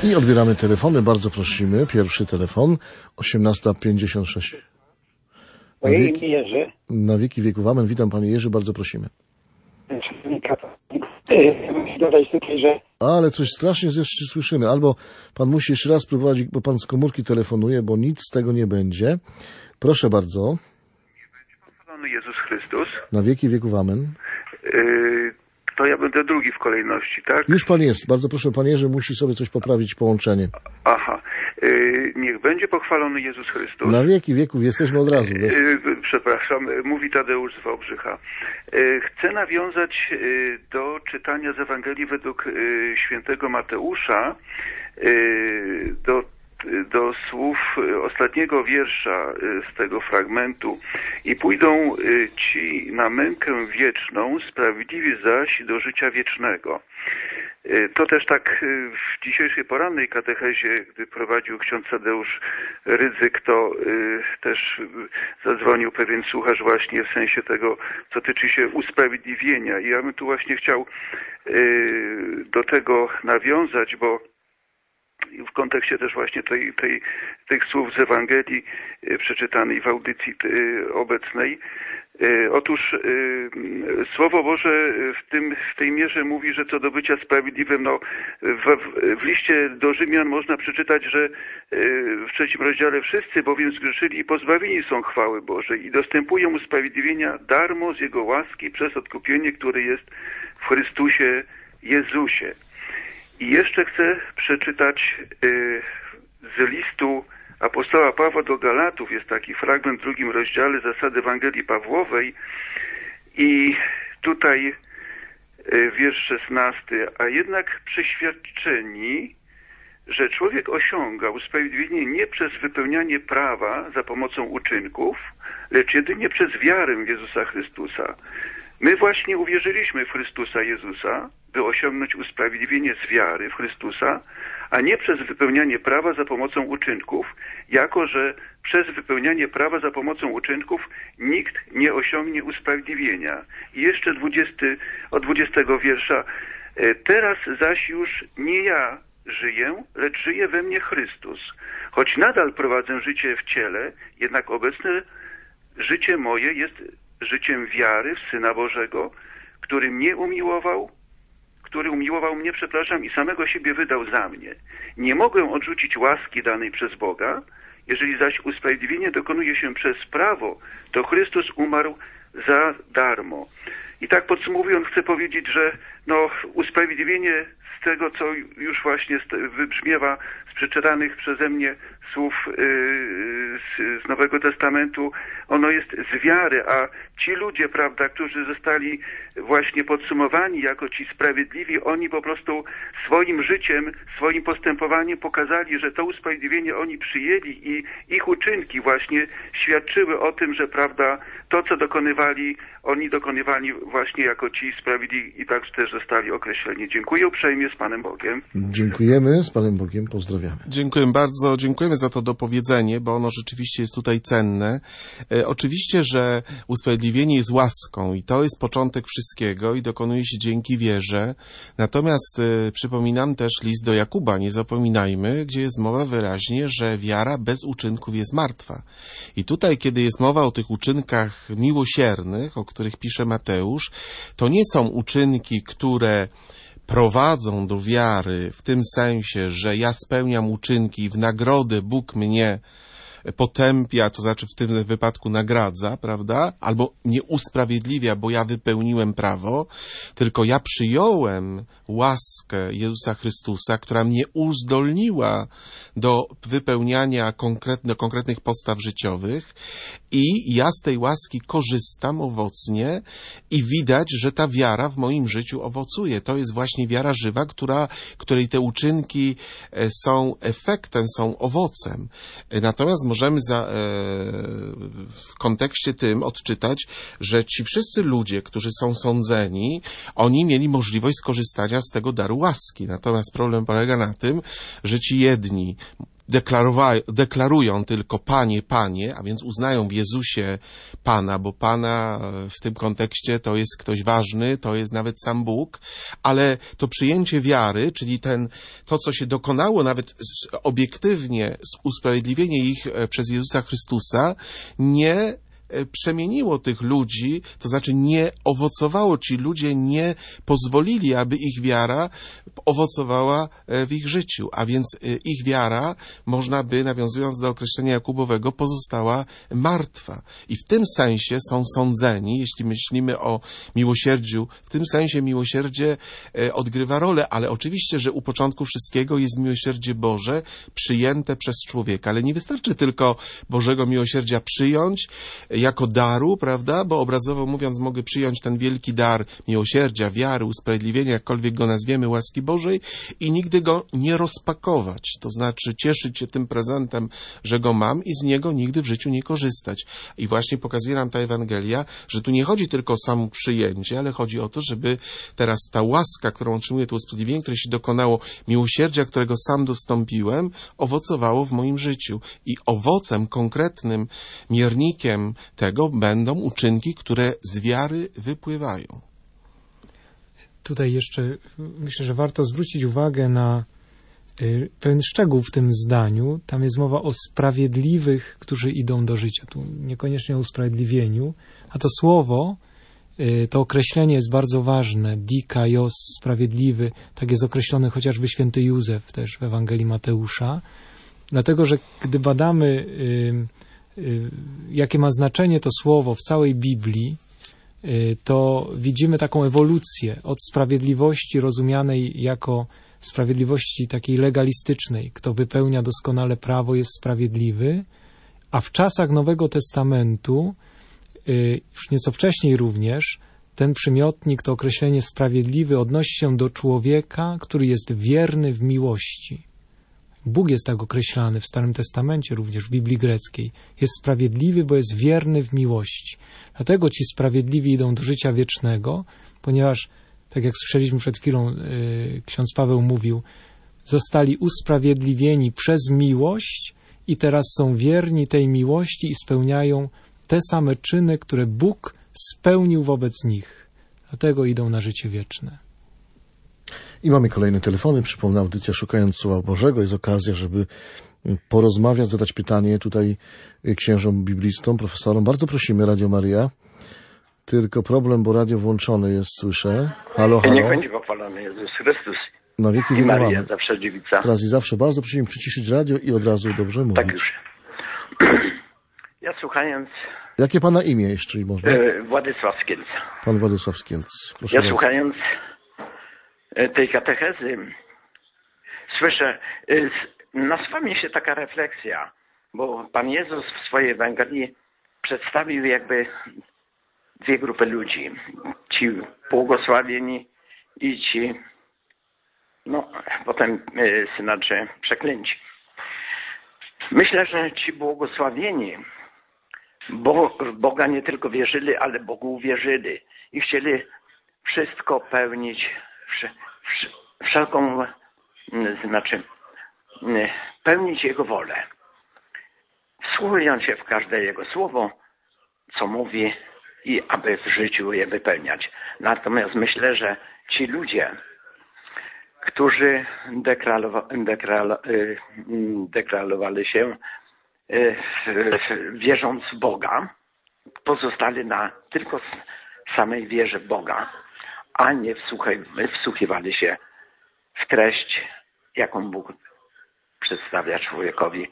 I odbieramy telefony, bardzo prosimy. Pierwszy telefon, osiemnasta pięćdziesiąt sześć. Moje imię Jerzy. Na wieki wieków amen. Witam panie Jerzy, bardzo prosimy. Muszę dodać tutaj, że Ale coś strasznie jeszcze słyszymy. Albo pan musi jeszcze raz próbować, bo pan z komórki telefonuje, bo nic z tego nie będzie. Proszę bardzo. Pochwalony Jezus Chrystus. Na wieki wieków amen. Yy, to ja będę drugi w kolejności, tak? Już pan jest. Bardzo proszę, panie Jerzy, musi sobie coś poprawić połączenie. Aha. Yy, niech będzie pochwalony Jezus Chrystus. Na wieki wieków jesteśmy od razu. Bez... Yy, przepraszam, mówi Tadeusz z Wałbrzycha. Yy, chcę nawiązać yy, do czytania z Ewangelii według yy, świętego Mateusza, yy, do do słów ostatniego wiersza z tego fragmentu. I pójdą ci na mękę wieczną, sprawiedliwi zaś do życia wiecznego. To też tak w dzisiejszej porannej katechezie, gdy prowadził ksiądz Tadeusz Rydzyk, to też zadzwonił pewien słuchacz właśnie w sensie tego, co tyczy się usprawiedliwienia. I ja bym tu właśnie chciał do tego nawiązać, bo w kontekście też właśnie tej, tej, tych słów z Ewangelii przeczytanej w audycji obecnej. Otóż Słowo Boże w, tym, w tej mierze mówi, że co do bycia sprawiedliwym, no w, w liście do Rzymian można przeczytać, że w trzecim rozdziale wszyscy bowiem zgrzeszyli i pozbawieni są chwały Bożej i dostępują usprawiedliwienia darmo z Jego łaski przez odkupienie, które jest w Chrystusie Jezusie. I jeszcze chcę przeczytać y, z listu apostoła Pawła do Galatów. Jest taki fragment w drugim rozdziale Zasady Ewangelii Pawłowej i tutaj y, wiersz szesnasty. A jednak przeświadczeni, że człowiek osiąga usprawiedliwienie nie przez wypełnianie prawa za pomocą uczynków, lecz jedynie przez wiarę w Jezusa Chrystusa. My właśnie uwierzyliśmy w Chrystusa Jezusa, by osiągnąć usprawiedliwienie z wiary w Chrystusa, a nie przez wypełnianie prawa za pomocą uczynków, jako że przez wypełnianie prawa za pomocą uczynków nikt nie osiągnie usprawiedliwienia. I jeszcze dwudziesty, od dwudziestego wiersza. Teraz zaś już nie ja żyję, lecz żyje we mnie Chrystus. Choć nadal prowadzę życie w ciele, jednak obecne życie moje jest życiem wiary w Syna Bożego, który mnie umiłował, który umiłował mnie, przepraszam, i samego siebie wydał za mnie. Nie mogę odrzucić łaski danej przez Boga, jeżeli zaś usprawiedliwienie dokonuje się przez prawo, to Chrystus umarł za darmo. I tak podsumowując, chcę powiedzieć, że no, usprawiedliwienie z tego, co już właśnie wybrzmiewa z przeczytanych przeze mnie słów yy, z, z Nowego Testamentu, ono jest z wiary, a ci ludzie, prawda, którzy zostali właśnie podsumowani jako ci sprawiedliwi, oni po prostu swoim życiem, swoim postępowaniem pokazali, że to usprawiedliwienie oni przyjęli i ich uczynki właśnie świadczyły o tym, że prawda, to co dokonywali, oni dokonywali właśnie jako ci sprawiedliwi i tak też zostali określeni. Dziękuję uprzejmie, z Panem Bogiem. Dziękujemy, z Panem Bogiem, pozdrawiamy. Dziękuję bardzo, dziękujemy za to dopowiedzenie, bo ono rzeczywiście jest tutaj cenne. E, oczywiście, że usprawiedliwienie jest łaską i to jest początek wszystkiego i dokonuje się dzięki wierze. Natomiast e, przypominam też list do Jakuba, nie zapominajmy, gdzie jest mowa wyraźnie, że wiara bez uczynków jest martwa. I tutaj, kiedy jest mowa o tych uczynkach miłosiernych, o których pisze Mateusz, to nie są uczynki, które prowadzą do wiary w tym sensie, że ja spełniam uczynki i w nagrodę Bóg mnie potępia, to znaczy w tym wypadku nagradza, prawda? Albo nie usprawiedliwia, bo ja wypełniłem prawo, tylko ja przyjąłem łaskę Jezusa Chrystusa, która mnie uzdolniła do wypełniania konkretne, konkretnych postaw życiowych i ja z tej łaski korzystam owocnie i widać, że ta wiara w moim życiu owocuje. To jest właśnie wiara żywa, która, której te uczynki są efektem, są owocem. Natomiast możemy za, e, w kontekście tym odczytać, że ci wszyscy ludzie, którzy są sądzeni, oni mieli możliwość skorzystania z tego daru łaski. Natomiast problem polega na tym, że ci jedni deklarowa- deklarują tylko Panie, Panie, a więc uznają w Jezusie Pana, bo Pana w tym kontekście to jest ktoś ważny, to jest nawet sam Bóg, ale to przyjęcie wiary, czyli ten, to, co się dokonało nawet obiektywnie, usprawiedliwienie ich przez Jezusa Chrystusa, nie przemieniło tych ludzi, to znaczy nie owocowało, ci ludzie nie pozwolili, aby ich wiara owocowała w ich życiu, a więc ich wiara, można by, nawiązując do określenia Jakubowego, pozostała martwa. I w tym sensie są sądzeni, jeśli myślimy o miłosierdziu, w tym sensie miłosierdzie odgrywa rolę, ale oczywiście, że u początku wszystkiego jest miłosierdzie Boże, przyjęte przez człowieka, ale nie wystarczy tylko Bożego miłosierdzia przyjąć jako daru, prawda? Bo obrazowo mówiąc mogę przyjąć ten wielki dar miłosierdzia, wiary, usprawiedliwienia, jakkolwiek go nazwiemy, łaski Bożej i nigdy go nie rozpakować. To znaczy cieszyć się tym prezentem, że go mam i z niego nigdy w życiu nie korzystać. I właśnie pokazuje nam ta Ewangelia, że tu nie chodzi tylko o samo przyjęcie, ale chodzi o to, żeby teraz ta łaska, którą otrzymuję, to usprawiedliwienie, które się dokonało, miłosierdzia, którego sam dostąpiłem, owocowało w moim życiu. I owocem, konkretnym miernikiem tego będą uczynki, które z wiary wypływają. Tutaj jeszcze myślę, że warto zwrócić uwagę na y, pewien szczegół w tym zdaniu. Tam jest mowa o sprawiedliwych, którzy idą do życia. Tu niekoniecznie o usprawiedliwieniu, a to słowo, y, to określenie jest bardzo ważne. Dikaios, sprawiedliwy, tak jest określony chociażby święty Józef też w Ewangelii Mateusza. Dlatego, że gdy badamy y, jakie ma znaczenie to słowo w całej Biblii, to widzimy taką ewolucję od sprawiedliwości rozumianej jako sprawiedliwości takiej legalistycznej. Kto wypełnia doskonale prawo, jest sprawiedliwy, a w czasach Nowego Testamentu, już nieco wcześniej również, ten przymiotnik, to określenie sprawiedliwy odnosi się do człowieka, który jest wierny w miłości. Bóg jest tak określany w Starym Testamencie, również w Biblii greckiej. Jest sprawiedliwy, bo jest wierny w miłości. Dlatego ci sprawiedliwi idą do życia wiecznego, ponieważ, tak jak słyszeliśmy przed chwilą, yy, ksiądz Paweł mówił, zostali usprawiedliwieni przez miłość i teraz są wierni tej miłości i spełniają te same czyny, które Bóg spełnił wobec nich. Dlatego idą na życie wieczne. I mamy kolejne telefony. Przypomnę, audycja Szukając Słowa Bożego. Jest okazja, żeby porozmawiać, zadać pytanie tutaj księżom biblistom, profesorom. Bardzo prosimy, Radio Maria. Tylko problem, bo radio włączone jest, słyszę. Halo, halo. Niech będzie pochwalony Jezus Chrystus Na wieki i Maria, wiekowamy. zawsze dziewica. Teraz i zawsze. Bardzo prosimy przyciszyć radio i od razu dobrze mówić. Tak już. Ja słuchając... Jakie pana imię jeszcze można? E, Władysław z Kielc. Pan Władysław z Kielc. Proszę Ja bardzo. słuchając tej katechezy słyszę, nasuwa mi się taka refleksja, bo Pan Jezus w swojej Ewangelii przedstawił jakby dwie grupy ludzi. Ci błogosławieni i ci, no potem synacze przeklęci. Myślę, że ci błogosławieni bo w Boga nie tylko wierzyli, ale Bogu uwierzyli i chcieli wszystko pełnić, wszelką, znaczy pełnić Jego wolę. Wsłuchując się w każde Jego słowo, co mówi i aby w życiu je wypełniać. Natomiast myślę, że ci ludzie, którzy deklarowa, deklara, deklarowali się wierząc w Boga, pozostali na tylko samej wierze w Boga, a nie wsłuchiwali się w treść, jaką Bóg przedstawia człowiekowi.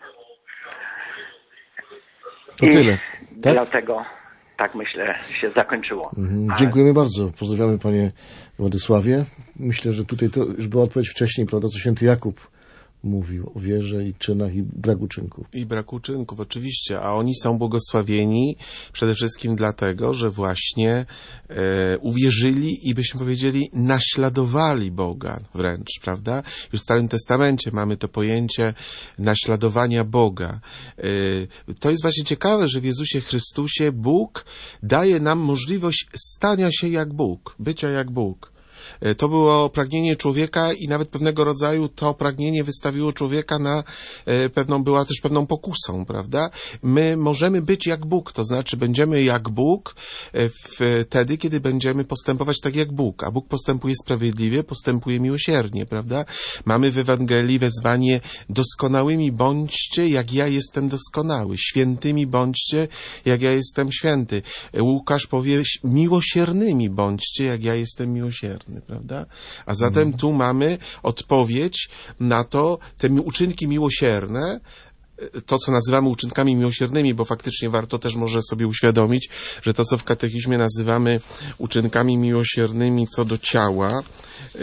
To I tyle. Tak? Dlatego, tak myślę, się zakończyło. Mhm. A... Dziękujemy bardzo. Pozdrawiamy panie Władysławie. Myślę, że tutaj to już była odpowiedź wcześniej, prawda, co święty Jakub mówił o wierze i czynach i braku uczynków. I braku uczynków, oczywiście. A oni są błogosławieni przede wszystkim dlatego, że właśnie e, uwierzyli i byśmy powiedzieli naśladowali Boga wręcz, prawda? Już w Starym Testamencie mamy to pojęcie naśladowania Boga. E, to jest właśnie ciekawe, że w Jezusie Chrystusie Bóg daje nam możliwość stania się jak Bóg, bycia jak Bóg. To było pragnienie człowieka i nawet pewnego rodzaju to pragnienie wystawiło człowieka na pewną, była też pewną pokusą, prawda? My możemy być jak Bóg, to znaczy będziemy jak Bóg wtedy, kiedy będziemy postępować tak jak Bóg, a Bóg postępuje sprawiedliwie, postępuje miłosiernie, prawda? Mamy w Ewangelii wezwanie: doskonałymi bądźcie, jak ja jestem doskonały, świętymi bądźcie, jak ja jestem święty. Łukasz powie: miłosiernymi bądźcie, jak ja jestem miłosierny, prawda? A zatem tu mamy odpowiedź na to, te uczynki miłosierne, to, co nazywamy uczynkami miłosiernymi, bo faktycznie warto też może sobie uświadomić, że to, co w katechizmie nazywamy uczynkami miłosiernymi co do ciała, yy,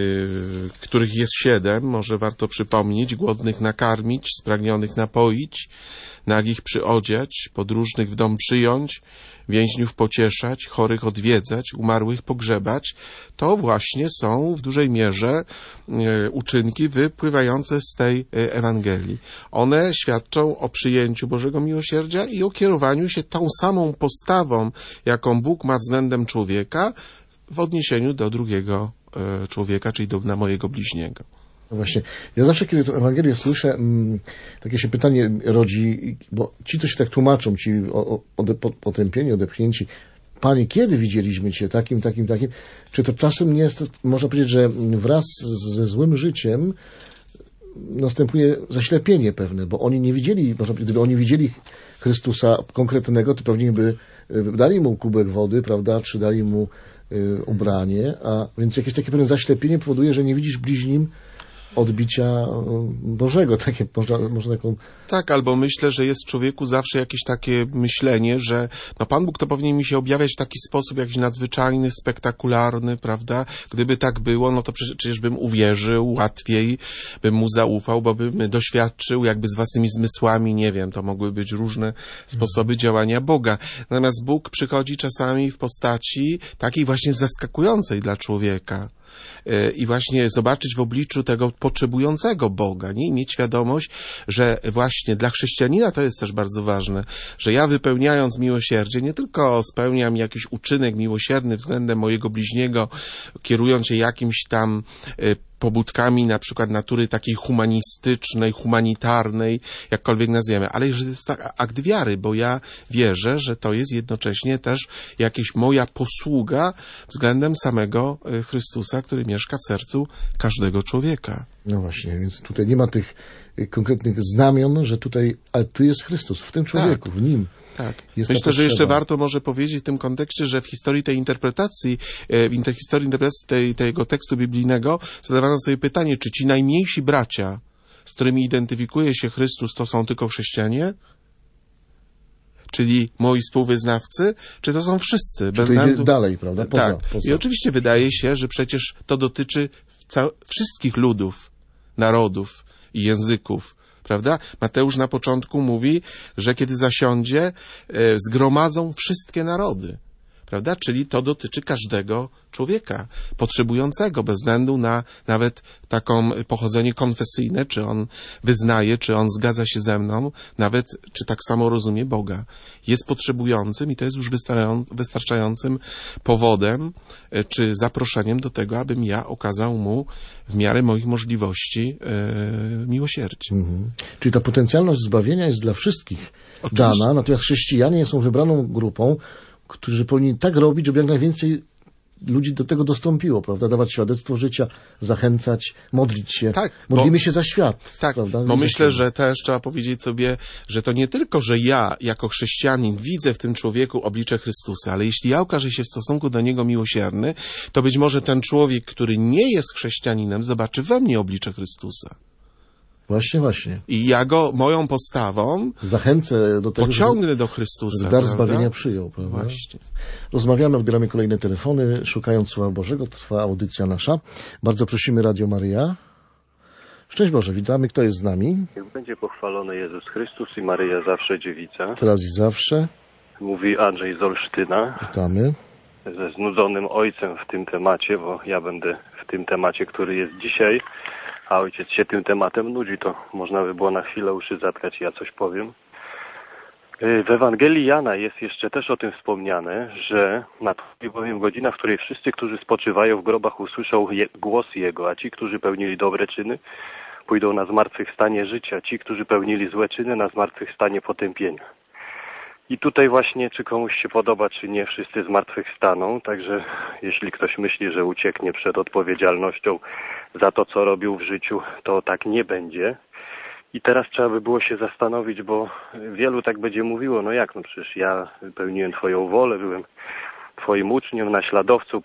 których jest siedem, może warto przypomnieć: głodnych nakarmić, spragnionych napoić, nagich przyodziać, podróżnych w dom przyjąć, więźniów pocieszać, chorych odwiedzać, umarłych pogrzebać. To właśnie są w dużej mierze e, uczynki wypływające z tej e, Ewangelii. One świadczą o przyjęciu Bożego miłosierdzia i o kierowaniu się tą samą postawą, jaką Bóg ma względem człowieka, w odniesieniu do drugiego e, człowieka, czyli do na mojego bliźniego. No właśnie, ja zawsze, kiedy tę Ewangelię słyszę, m, takie się pytanie rodzi, bo ci, co się tak tłumaczą, ci ode, potępieni, odepchnięci: Panie, kiedy widzieliśmy Cię takim, takim, takim? Czy to czasem nie jest, można powiedzieć, że wraz ze złym życiem następuje zaślepienie pewne, bo oni nie widzieli, może gdyby oni widzieli Chrystusa konkretnego, to pewnie by dali mu kubek wody, prawda, czy dali mu y, ubranie, a więc jakieś takie pewne zaślepienie powoduje, że nie widzisz bliźnim odbicia Bożego, takie, można, można taką... Tak, albo myślę, że jest w człowieku zawsze jakieś takie myślenie, że no Pan Bóg to powinien mi się objawiać w taki sposób jakiś nadzwyczajny, spektakularny, prawda? Gdyby tak było, no to przecież, przecież bym uwierzył łatwiej, bym mu zaufał, bo bym doświadczył jakby z własnymi zmysłami, nie wiem, to mogły być różne sposoby działania Boga. Natomiast Bóg przychodzi czasami w postaci takiej właśnie zaskakującej dla człowieka. I właśnie zobaczyć w obliczu tego potrzebującego Boga, nie? I mieć świadomość, że właśnie dla chrześcijanina to jest też bardzo ważne, że ja, wypełniając miłosierdzie, nie tylko spełniam jakiś uczynek miłosierny względem mojego bliźniego, kierując się jakimś tam pobudkami na przykład natury takiej humanistycznej, humanitarnej, jakkolwiek nazwiemy, ale że to jest tak akt wiary, bo ja wierzę, że to jest jednocześnie też jakaś moja posługa względem samego Chrystusa, który mieszka w sercu każdego człowieka. No właśnie, więc tutaj nie ma tych konkretnych znamion, że tutaj, ale tu jest Chrystus, w tym człowieku, tak, w nim. Tak. Myślę, że jeszcze warto może powiedzieć w tym kontekście, że w historii tej interpretacji, w tej historii interpretacji tej, tego tekstu biblijnego zadawano sobie pytanie, czy ci najmniejsi bracia, z którymi identyfikuje się Chrystus, to są tylko chrześcijanie? Czyli moi współwyznawcy, czy to są wszyscy? Bez względu... dalej, prawda? Poza, tak. poza. I oczywiście wydaje się, że przecież to dotyczy cał... wszystkich ludów, narodów i języków. Prawda? Mateusz na początku mówi, że kiedy zasiądzie, e, zgromadzą wszystkie narody. Prawda? Czyli to dotyczy każdego człowieka potrzebującego, bez względu na nawet taką pochodzenie konfesyjne, czy on wyznaje, czy on zgadza się ze mną, nawet czy tak samo rozumie Boga. Jest potrzebującym i to jest już wystarczającym powodem, czy zaproszeniem do tego, abym ja okazał mu w miarę moich możliwości e, miłosierdzie. Mhm. Czyli ta potencjalność zbawienia jest dla wszystkich Oczywiście. dana, natomiast chrześcijanie są wybraną grupą, którzy powinni tak robić, żeby jak najwięcej ludzi do tego dostąpiło, prawda? Dawać świadectwo życia, zachęcać, modlić się. Tak, Modlimy bo, się za świat. Tak, prawda? bo myślę, że też trzeba powiedzieć sobie, że to nie tylko, że ja jako chrześcijanin widzę w tym człowieku oblicze Chrystusa, ale jeśli ja okażę się w stosunku do niego miłosierny, to być może ten człowiek, który nie jest chrześcijaninem, zobaczy we mnie oblicze Chrystusa. Właśnie, właśnie. I ja go moją postawą zachęcę do tego, pociągnę żeby, do Chrystusa. Żeby dar prawda? zbawienia przyjął. Prawda? Właśnie. Rozmawiamy, odbieramy kolejne telefony, szukając Słowa Bożego. Trwa audycja nasza. Bardzo prosimy Radio Maryja. Szczęść Boże, witamy. Kto jest z nami? Niech będzie pochwalony Jezus Chrystus i Maryja zawsze dziewica. Teraz i zawsze. Mówi Andrzej z Olsztyna. Witamy. Ze znudzonym ojcem w tym temacie, bo ja będę w tym temacie, który jest dzisiaj, a ojciec się tym tematem nudzi, to można by było na chwilę uszy zatkać i ja coś powiem. W Ewangelii Jana jest jeszcze też o tym wspomniane, że nadchodzi bowiem godzina, w której wszyscy, którzy spoczywają w grobach, usłyszą je, głos Jego, a ci, którzy pełnili dobre czyny, pójdą na zmartwychwstanie życia, ci, którzy pełnili złe czyny, na zmartwychwstanie potępienia. I tutaj właśnie, czy komuś się podoba, czy nie, wszyscy zmartwychwstaną, także jeśli ktoś myśli, że ucieknie przed odpowiedzialnością za to, co robił w życiu, to tak nie będzie. I teraz trzeba by było się zastanowić, bo wielu tak będzie mówiło, no jak, no przecież ja pełniłem Twoją wolę, byłem Twoim uczniem, naśladowcą,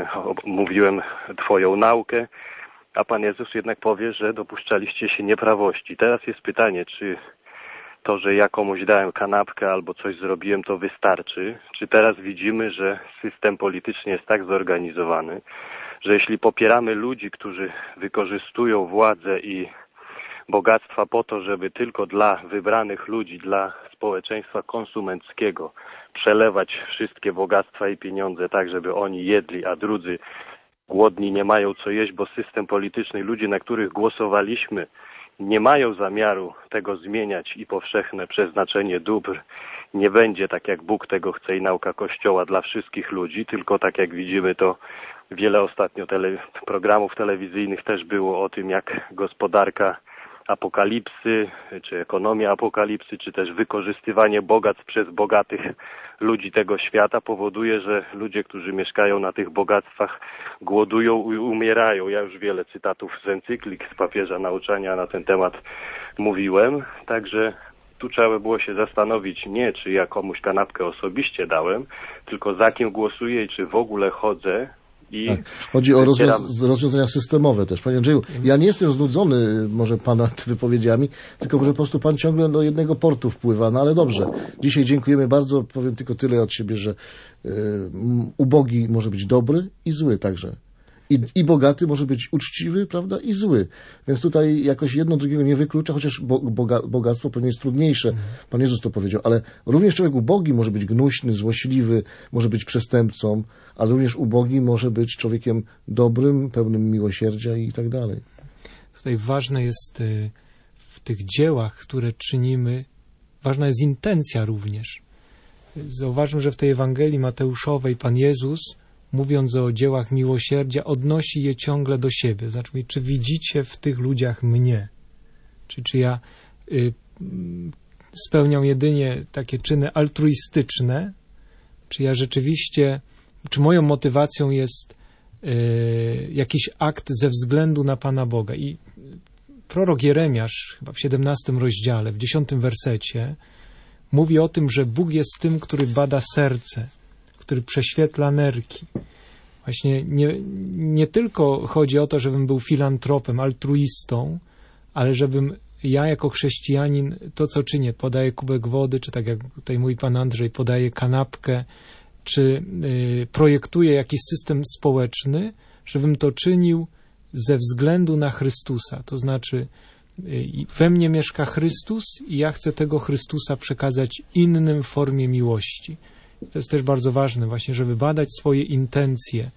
mówiłem Twoją naukę, a Pan Jezus jednak powie, że dopuszczaliście się nieprawości. Teraz jest pytanie, czy to, że ja komuś dałem kanapkę albo coś zrobiłem, to wystarczy? Czy teraz widzimy, że system polityczny jest tak zorganizowany, że jeśli popieramy ludzi, którzy wykorzystują władzę i bogactwa po to, żeby tylko dla wybranych ludzi, dla społeczeństwa konsumenckiego przelewać wszystkie bogactwa i pieniądze tak, żeby oni jedli, a drudzy głodni nie mają co jeść, bo system polityczny, ludzie, na których głosowaliśmy, nie mają zamiaru tego zmieniać i powszechne przeznaczenie dóbr nie będzie tak, jak Bóg tego chce i nauka Kościoła dla wszystkich ludzi, tylko tak jak widzimy, to wiele ostatnio tele, programów telewizyjnych też było o tym, jak gospodarka apokalipsy, czy ekonomia apokalipsy, czy też wykorzystywanie bogactw przez bogatych ludzi tego świata powoduje, że ludzie, którzy mieszkają na tych bogactwach, głodują i umierają. Ja już wiele cytatów z encyklik, z papieża nauczania na ten temat mówiłem, także tu trzeba by było się zastanowić nie, czy ja komuś kanapkę osobiście dałem, tylko za kim głosuję i czy w ogóle chodzę. I tak. Chodzi o rozwią- rozwiązania systemowe też. Panie Andrzeju, ja nie jestem znudzony może Pana wypowiedziami, tylko że po prostu Pan ciągle do jednego portu wpływa, no ale dobrze. Dzisiaj dziękujemy bardzo, powiem tylko tyle od siebie, że y, ubogi może być dobry i zły także. I, I bogaty może być uczciwy, prawda, i zły. Więc tutaj jakoś jedno drugiego nie wyklucza, chociaż bo, boga, bogactwo pewnie jest trudniejsze. Pan Jezus to powiedział. Ale również człowiek ubogi może być gnuśny, złośliwy, może być przestępcą, ale również ubogi może być człowiekiem dobrym, pełnym miłosierdzia i tak dalej. Tutaj ważne jest w tych dziełach, które czynimy, ważna jest intencja również. Zauważmy, że w tej Ewangelii Mateuszowej Pan Jezus, mówiąc o dziełach miłosierdzia, odnosi je ciągle do siebie. Znaczy, czy widzicie w tych ludziach mnie? Czy, czy ja y, spełniam jedynie takie czyny altruistyczne? Czy ja rzeczywiście, czy moją motywacją jest y, jakiś akt ze względu na Pana Boga? I prorok Jeremiasz, chyba w siedemnastym rozdziale, w dziesiątym wersecie, mówi o tym, że Bóg jest tym, który bada serce, który prześwietla nerki. Właśnie nie, nie tylko chodzi o to, żebym był filantropem, altruistą, ale żebym ja jako chrześcijanin to, co czynię, podaję kubek wody, czy tak jak tutaj mój pan Andrzej, podaje kanapkę, czy y, projektuję jakiś system społeczny, żebym to czynił ze względu na Chrystusa. To znaczy y, we mnie mieszka Chrystus i ja chcę tego Chrystusa przekazać innym w formie miłości. To jest też bardzo ważne właśnie, żeby badać swoje intencje.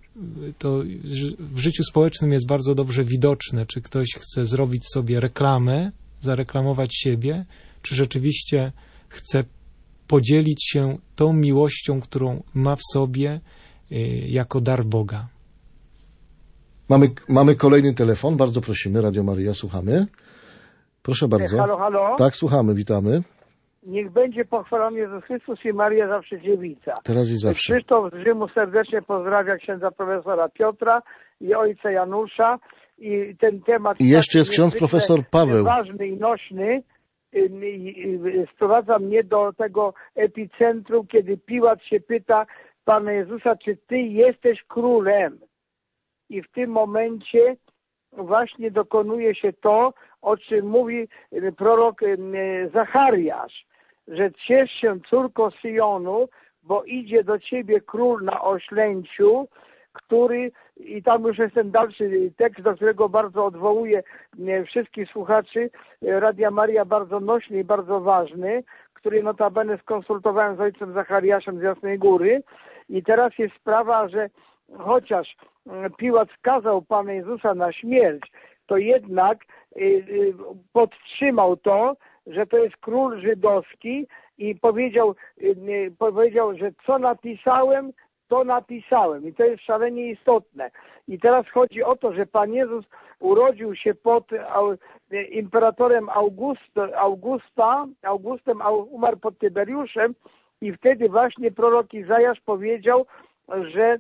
To w życiu społecznym jest bardzo dobrze widoczne, czy ktoś chce zrobić sobie reklamę, zareklamować siebie, czy rzeczywiście chce podzielić się tą miłością, którą ma w sobie jako dar Boga. Mamy, mamy kolejny telefon, bardzo prosimy, Radio Maryja, słuchamy. Proszę bardzo. Halo, halo. Tak, słuchamy, witamy. Niech będzie pochwalony Jezus Chrystus i Maria zawsze dziewica. Teraz i zawsze. Krzysztof z Rzymu serdecznie pozdrawia księdza profesora Piotra i ojca Janusza. I ten temat... I jeszcze jest ksiądz profesor Paweł. Ważny i nośny. Sprowadza mnie do tego epicentrum, kiedy Piłat się pyta Pana Jezusa, czy Ty jesteś królem? I w tym momencie właśnie dokonuje się to, o czym mówi prorok Zachariasz, że ciesz się, córko Syjonu, bo idzie do ciebie król na oślęciu, który, i tam już jest ten dalszy tekst, do którego bardzo odwołuję wszystkich słuchaczy Radia Maria, bardzo nośny i bardzo ważny, który notabene skonsultowałem z ojcem Zachariaszem z Jasnej Góry. I teraz jest sprawa, że chociaż Piłat skazał Pana Jezusa na śmierć, to jednak podtrzymał to, że to jest król żydowski i powiedział, powiedział, że co napisałem, to napisałem. I to jest szalenie istotne. I teraz chodzi o to, że Pan Jezus urodził się pod imperatorem August, Augusta, Augustem, umarł pod Tyberiuszem i wtedy właśnie prorok Izajasz powiedział, że,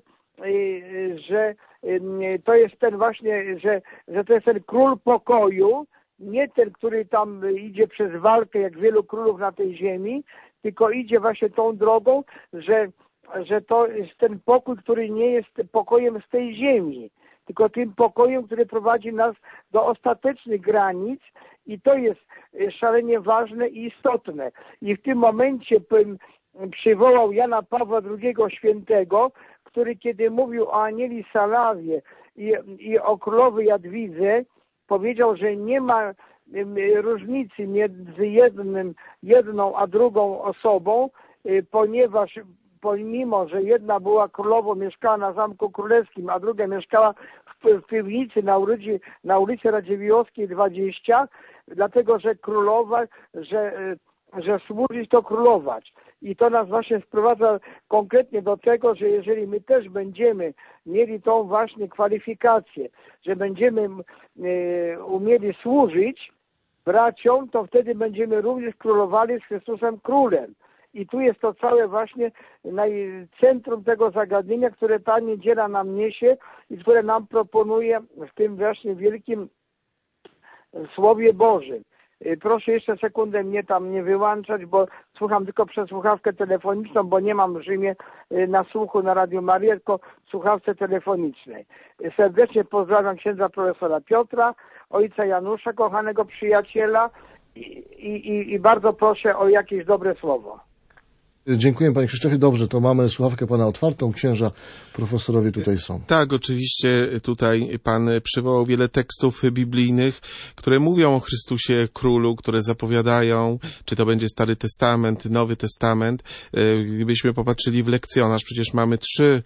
że to jest ten właśnie, że, że to jest ten król pokoju, nie ten, który tam idzie przez walkę, jak wielu królów na tej ziemi, tylko idzie właśnie tą drogą, że, że to jest ten pokój, który nie jest pokojem z tej ziemi, tylko tym pokojem, który prowadzi nas do ostatecznych granic i to jest szalenie ważne i istotne. I w tym momencie przywołał Jana Pawła drugiego świętego, który kiedy mówił o Anieli Salawie i, i o królowej Jadwidze, powiedział, że nie ma różnicy między jednym, jedną a drugą osobą, ponieważ pomimo, że jedna była królową, mieszkała na Zamku Królewskim, a druga mieszkała w, w piwnicy na ulicy, na ulicy Radziwiłłowskiej dwadzieścia, dlatego, że królowa, że, że służyć to królować. I to nas właśnie sprowadza konkretnie do tego, że jeżeli my też będziemy mieli tą właśnie kwalifikację, że będziemy e, umieli służyć braciom, to wtedy będziemy również królowali z Chrystusem Królem. I tu jest to całe właśnie centrum tego zagadnienia, które ta niedziela nam niesie i które nam proponuje w tym właśnie wielkim Słowie Bożym. Proszę jeszcze sekundę mnie tam nie wyłączać, bo słucham tylko przez słuchawkę telefoniczną, bo nie mam w Rzymie na słuchu na Radiu Maryja, tylko w słuchawce telefonicznej. Serdecznie pozdrawiam księdza profesora Piotra, ojca Janusza, kochanego przyjaciela i, i, i bardzo proszę o jakieś dobre słowo. Dziękuję panie Krzysztofie. Dobrze, to mamy słuchawkę pana otwartą. Księża profesorowie tutaj są. Tak, oczywiście tutaj pan przywołał wiele tekstów biblijnych, które mówią o Chrystusie Królu, które zapowiadają, czy to będzie Stary Testament, Nowy Testament. Gdybyśmy popatrzyli w lekcjonarz, przecież mamy trzy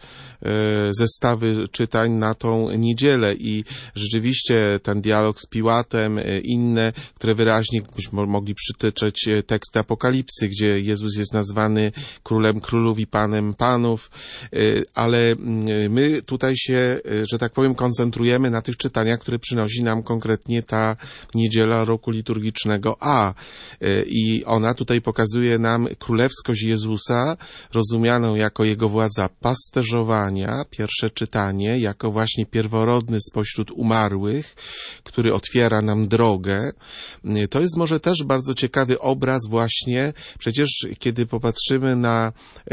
zestawy czytań na tą niedzielę i rzeczywiście ten dialog z Piłatem, inne, które wyraźnie byśmy mogli przytoczyć teksty Apokalipsy, gdzie Jezus jest nazwany Królem Królów i Panem Panów, ale my tutaj się, że tak powiem, koncentrujemy na tych czytaniach, które przynosi nam konkretnie ta niedziela roku liturgicznego A. I ona tutaj pokazuje nam królewskość Jezusa, rozumianą jako jego władza pasterzowania, pierwsze czytanie, jako właśnie pierworodny spośród umarłych, który otwiera nam drogę. To jest może też bardzo ciekawy obraz właśnie, przecież kiedy popatrzymy na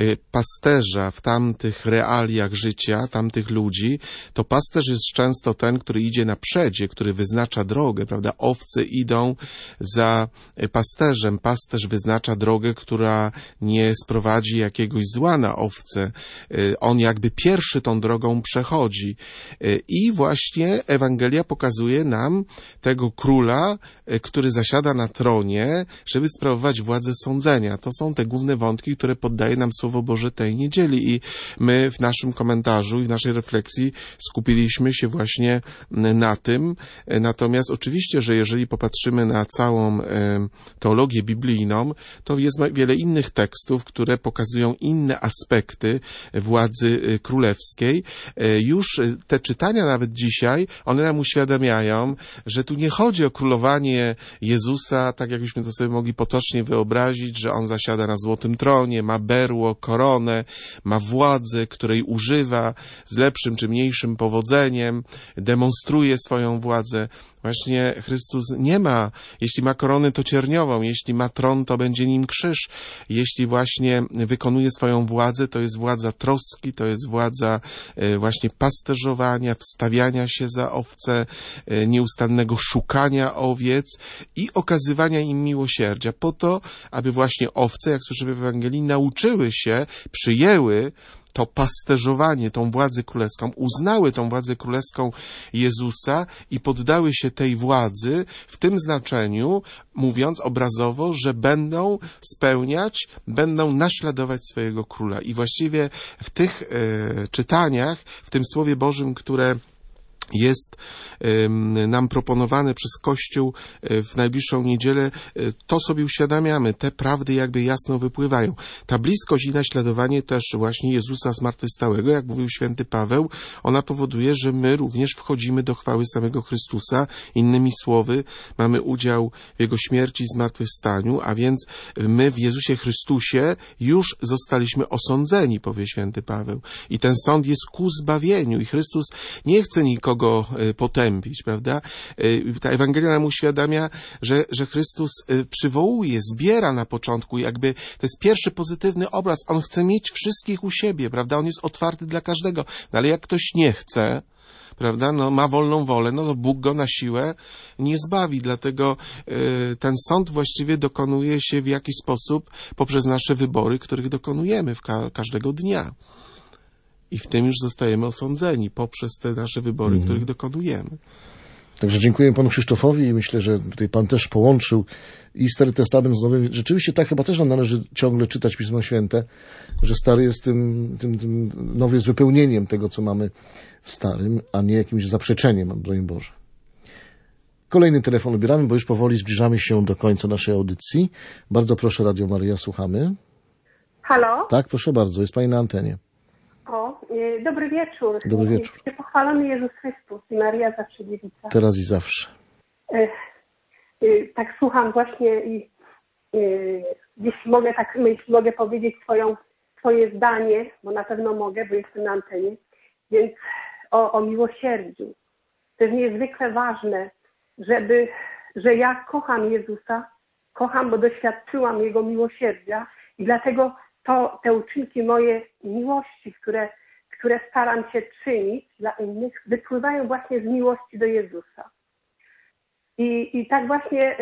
pasterza w tamtych realiach życia, tamtych ludzi, to pasterz jest często ten, który idzie na przedzie, który wyznacza drogę, prawda? Owce idą za pasterzem. Pasterz wyznacza drogę, która nie sprowadzi jakiegoś zła na owce. On jakby pierwszy tą drogą przechodzi. I właśnie Ewangelia pokazuje nam tego króla, który zasiada na tronie, żeby sprawować władzę sądzenia. To są te główne wątki, które poddaje nam Słowo Boże tej niedzieli i my w naszym komentarzu i w naszej refleksji skupiliśmy się właśnie na tym. Natomiast oczywiście, że jeżeli popatrzymy na całą teologię biblijną, to jest wiele innych tekstów, które pokazują inne aspekty władzy królewskiej. Już te czytania nawet dzisiaj, one nam uświadamiają, że tu nie chodzi o królowanie Jezusa, tak jakbyśmy to sobie mogli potocznie wyobrazić, że on zasiada na złotym tronie, ma berło, koronę, ma władzę, której używa z lepszym czy mniejszym powodzeniem, demonstruje swoją władzę. Właśnie Chrystus nie ma, jeśli ma koronę, to cierniową, jeśli ma tron, to będzie nim krzyż. Jeśli właśnie wykonuje swoją władzę, to jest władza troski, to jest władza właśnie pasterzowania, wstawiania się za owce, nieustannego szukania owiec i okazywania im miłosierdzia, po to, aby właśnie owce, jak słyszymy w Ewangelii, nauczyły się, przyjęły to pasterzowanie, tą władzę królewską, uznały tą władzę królewską Jezusa i poddały się tej władzy w tym znaczeniu, mówiąc obrazowo, że będą spełniać, będą naśladować swojego króla. I właściwie w tych e, czytaniach, w tym Słowie Bożym, które jest nam proponowane przez Kościół w najbliższą niedzielę, to sobie uświadamiamy, te prawdy jakby jasno wypływają. Ta bliskość i naśladowanie też właśnie Jezusa zmartwychwstałego, jak mówił święty Paweł, ona powoduje, że my również wchodzimy do chwały samego Chrystusa. Innymi słowy, mamy udział w Jego śmierci i zmartwychwstaniu, a więc my w Jezusie Chrystusie już zostaliśmy osądzeni, powie święty Paweł. I ten sąd jest ku zbawieniu i Chrystus nie chce nikogo go potępić, prawda? Ta Ewangelia nam uświadamia, że, że Chrystus przywołuje, zbiera na początku, jakby to jest pierwszy pozytywny obraz. On chce mieć wszystkich u siebie, prawda? On jest otwarty dla każdego. No ale jak ktoś nie chce, prawda, no ma wolną wolę, no to Bóg go na siłę nie zbawi, dlatego y, ten sąd właściwie dokonuje się w jakiś sposób poprzez nasze wybory, których dokonujemy w ka- każdego dnia. I w tym już zostajemy osądzeni poprzez te nasze wybory, mm. których dokonujemy. Także dziękuję panu Krzysztofowi i myślę, że tutaj pan też połączył i Stary Testament z Nowym. Rzeczywiście tak chyba też nam należy ciągle czytać Pismo Święte, że Stary jest tym, tym, tym Nowy jest wypełnieniem tego, co mamy w Starym, a nie jakimś zaprzeczeniem, broń Boże. Kolejny telefon odbieramy, bo już powoli zbliżamy się do końca naszej audycji. Bardzo proszę, Radio Maryja, słuchamy. Halo? Tak, proszę bardzo, jest pani na antenie. O, y, dobry wieczór. Dobry wieczór. Pochwalony Jezus Chrystus i Maria zawsze dziewica. Teraz i zawsze. Y, y, tak słucham właśnie i y, jeśli mogę tak jeśli mogę powiedzieć swoją, swoje zdanie, bo na pewno mogę, bo jestem na antenie, więc o, o miłosierdziu. To jest niezwykle ważne, żeby, że ja kocham Jezusa, kocham, bo doświadczyłam Jego miłosierdzia i dlatego to te uczynki moje miłości, które, które staram się czynić dla innych, wypływają właśnie z miłości do Jezusa. I, i tak właśnie,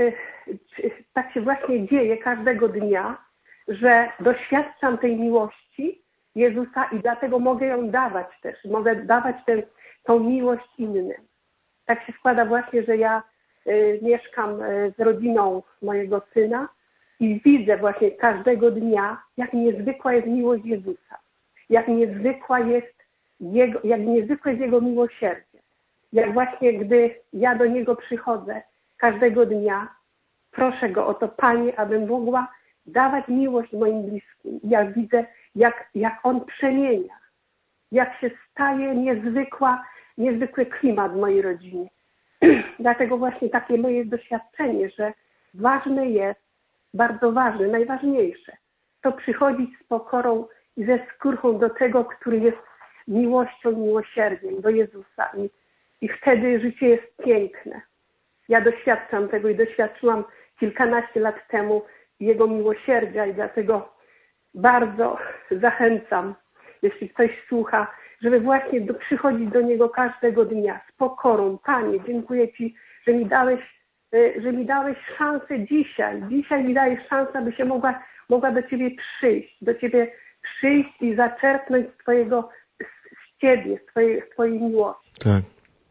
tak się właśnie dzieje każdego dnia, że doświadczam tej miłości Jezusa i dlatego mogę ją dawać też. Mogę dawać tę, tą miłość innym. Tak się składa właśnie, że ja y, mieszkam y, z rodziną mojego syna i widzę właśnie każdego dnia, jak niezwykła jest miłość Jezusa. Jak niezwykła jest Jego, jak niezwykłe jest Jego miłosierdzie. Jak właśnie, gdy ja do Niego przychodzę każdego dnia, proszę Go o to, Panie, abym mogła dawać miłość moim bliskim. Ja widzę, jak, jak On przemienia. Jak się staje niezwykła, niezwykły klimat w mojej rodzinie. Dlatego właśnie takie moje doświadczenie, że ważne jest, bardzo ważne, najważniejsze, to przychodzić z pokorą i ze skruchą do tego, który jest miłością, miłosierdziem, do Jezusa. I, i wtedy życie jest piękne. Ja doświadczam tego i doświadczyłam kilkanaście lat temu Jego miłosierdzia i dlatego bardzo zachęcam, jeśli ktoś słucha, żeby właśnie do, przychodzić do Niego każdego dnia z pokorą. Panie, dziękuję Ci, że mi dałeś, że mi dałeś szansę dzisiaj. Dzisiaj mi dajesz szansę, aby się mogła, mogła do Ciebie przyjść, do Ciebie przyjść i zaczerpnąć z Twojego, z Ciebie, z Twojej, z twojej miłości. Tak.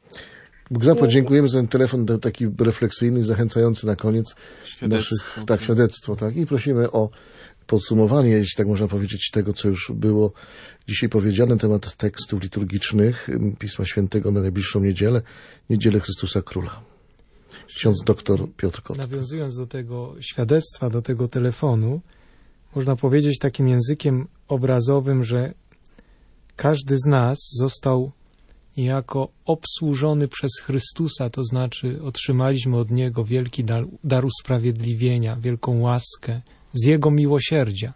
Bóg zapłać, dziękujemy za ten telefon taki refleksyjny, zachęcający na koniec naszych, tak, świadectwo, tak. I prosimy o podsumowanie, jeśli tak można powiedzieć, tego, co już było dzisiaj powiedziane na temat tekstów liturgicznych Pisma Świętego na najbliższą niedzielę, Niedzielę Chrystusa Króla. Ksiądz doktor Piotr Kot. Nawiązując do tego świadectwa, do tego telefonu, można powiedzieć takim językiem obrazowym, że każdy z nas został jako obsłużony przez Chrystusa, to znaczy otrzymaliśmy od Niego wielki dar, dar usprawiedliwienia, wielką łaskę z Jego miłosierdzia.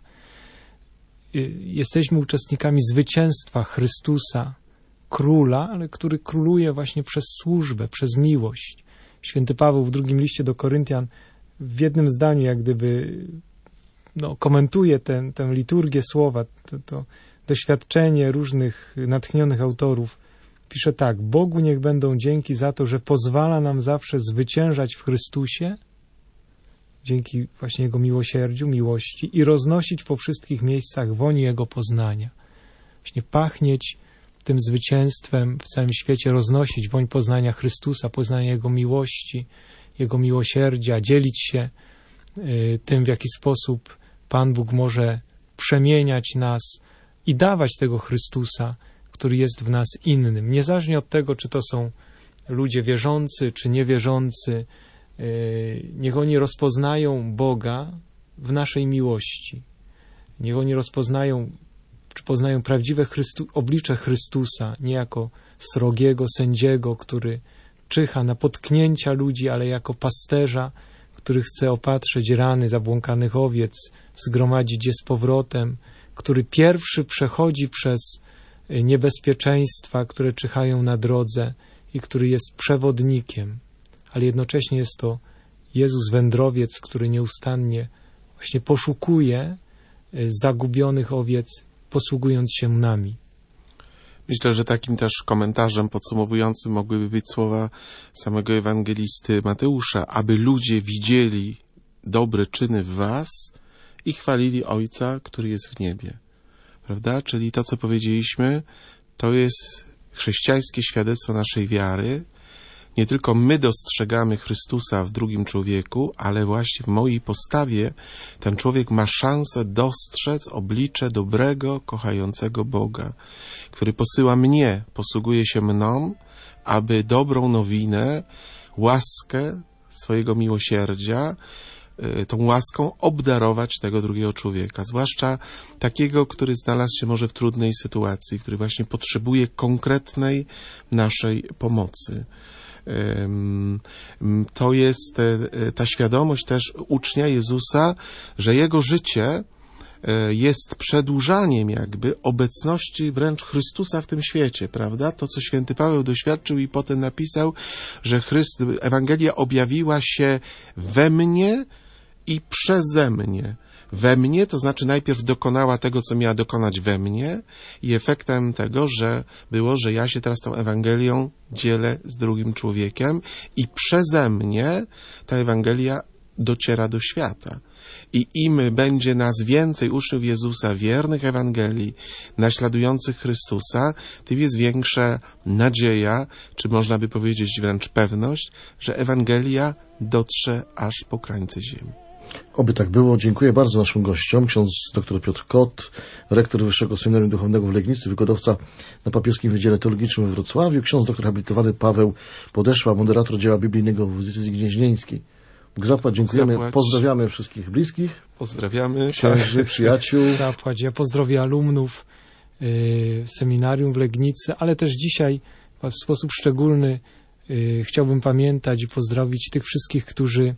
Jesteśmy uczestnikami zwycięstwa Chrystusa, Króla, ale który króluje właśnie przez służbę, przez miłość. Święty Paweł w drugim liście do Koryntian w jednym zdaniu jak gdyby no, komentuje ten, tę liturgię słowa, to, to doświadczenie różnych natchnionych autorów. Pisze tak: Bogu niech będą dzięki za to, że pozwala nam zawsze zwyciężać w Chrystusie, dzięki właśnie Jego miłosierdziu, miłości, i roznosić po wszystkich miejscach woń Jego poznania. Właśnie pachnieć tym zwycięstwem w całym świecie, roznosić woń poznania Chrystusa, poznania Jego miłości, Jego miłosierdzia, dzielić się y, tym, w jaki sposób Pan Bóg może przemieniać nas i dawać tego Chrystusa, który jest w nas innym. Niezależnie od tego, czy to są ludzie wierzący czy niewierzący, niech oni rozpoznają Boga w naszej miłości. Niech oni rozpoznają, czy poznają prawdziwe Chrystu, oblicze Chrystusa, nie jako srogiego sędziego, który czyha na potknięcia ludzi, ale jako pasterza, który chce opatrzyć rany zabłąkanych owiec, zgromadzić je z powrotem, który pierwszy przechodzi przez niebezpieczeństwa, które czyhają na drodze i który jest przewodnikiem, ale jednocześnie jest to Jezus wędrowiec, który nieustannie właśnie poszukuje zagubionych owiec, posługując się nami. Myślę, że takim też komentarzem podsumowującym mogłyby być słowa samego ewangelisty Mateusza, aby ludzie widzieli dobre czyny w was i chwalili Ojca, który jest w niebie. Prawda? Czyli to, co powiedzieliśmy, to jest chrześcijańskie świadectwo naszej wiary. Nie tylko my dostrzegamy Chrystusa w drugim człowieku, ale właśnie w mojej postawie ten człowiek ma szansę dostrzec oblicze dobrego, kochającego Boga, który posyła mnie, posługuje się mną, aby dobrą nowinę, łaskę swojego miłosierdzia, tą łaską obdarować tego drugiego człowieka, zwłaszcza takiego, który znalazł się może w trudnej sytuacji, który właśnie potrzebuje konkretnej naszej pomocy. To jest ta świadomość też ucznia Jezusa, że jego życie jest przedłużaniem jakby obecności wręcz Chrystusa w tym świecie, prawda? To, co święty Paweł doświadczył i potem napisał, że Chryst, Ewangelia objawiła się we mnie i przeze mnie. We mnie, to znaczy najpierw dokonała tego, co miała dokonać we mnie i efektem tego, że było, że ja się teraz tą Ewangelią dzielę z drugim człowiekiem i przeze mnie ta Ewangelia dociera do świata. I im będzie nas więcej uczniów Jezusa, wiernych Ewangelii, naśladujących Chrystusa, tym jest większa nadzieja, czy można by powiedzieć wręcz pewność, że Ewangelia dotrze aż po krańce ziemi. Oby tak było. Dziękuję bardzo naszym gościom. Ksiądz dr Piotr Kot, rektor Wyższego Seminarium Duchownego w Legnicy, wykładowca na Papieskim Wydziale Teologicznym we Wrocławiu, ksiądz doktor habilitowany Paweł Podeszła, moderator dzieła biblijnego w decyzji gnieźnieńskiej. Bóg zapłać, dziękujemy. Zapłać. Pozdrawiamy wszystkich bliskich. Pozdrawiamy. Księży, przyjaciół. Zapłać. Ja pozdrowię alumnów y, seminarium w Legnicy, ale też dzisiaj w sposób szczególny y, chciałbym pamiętać i pozdrowić tych wszystkich, którzy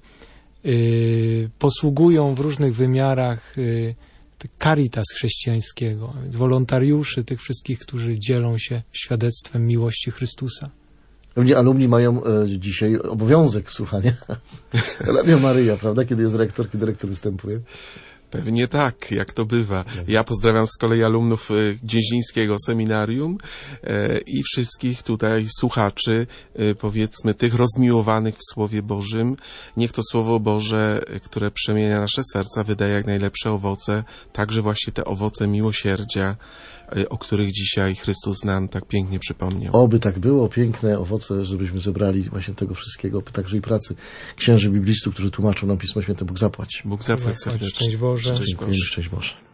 y, posługują w różnych wymiarach y, caritas chrześcijańskiego, więc wolontariuszy, tych wszystkich, którzy dzielą się świadectwem miłości Chrystusa. Pewnie alumni mają e, dzisiaj obowiązek słuchania Radia Maryja, prawda? Kiedy jest rektor, kiedy rektor występuje. Pewnie tak, jak to bywa. Ja pozdrawiam z kolei alumnów Gnieźnieńskiego Seminarium e, i wszystkich tutaj słuchaczy, e, powiedzmy, tych rozmiłowanych w Słowie Bożym. Niech to Słowo Boże, które przemienia nasze serca, wydaje jak najlepsze owoce, także właśnie te owoce miłosierdzia, e, o których dzisiaj Chrystus nam tak pięknie przypomniał. Oby tak było, piękne owoce, żebyśmy zebrali właśnie tego wszystkiego, także i pracy księży biblistów, którzy tłumaczą nam Pismo Święte. Bóg zapłać. Bóg zapłać serdecznie. Szczęść Boże. Szczęść Boże. Szczęść Boże.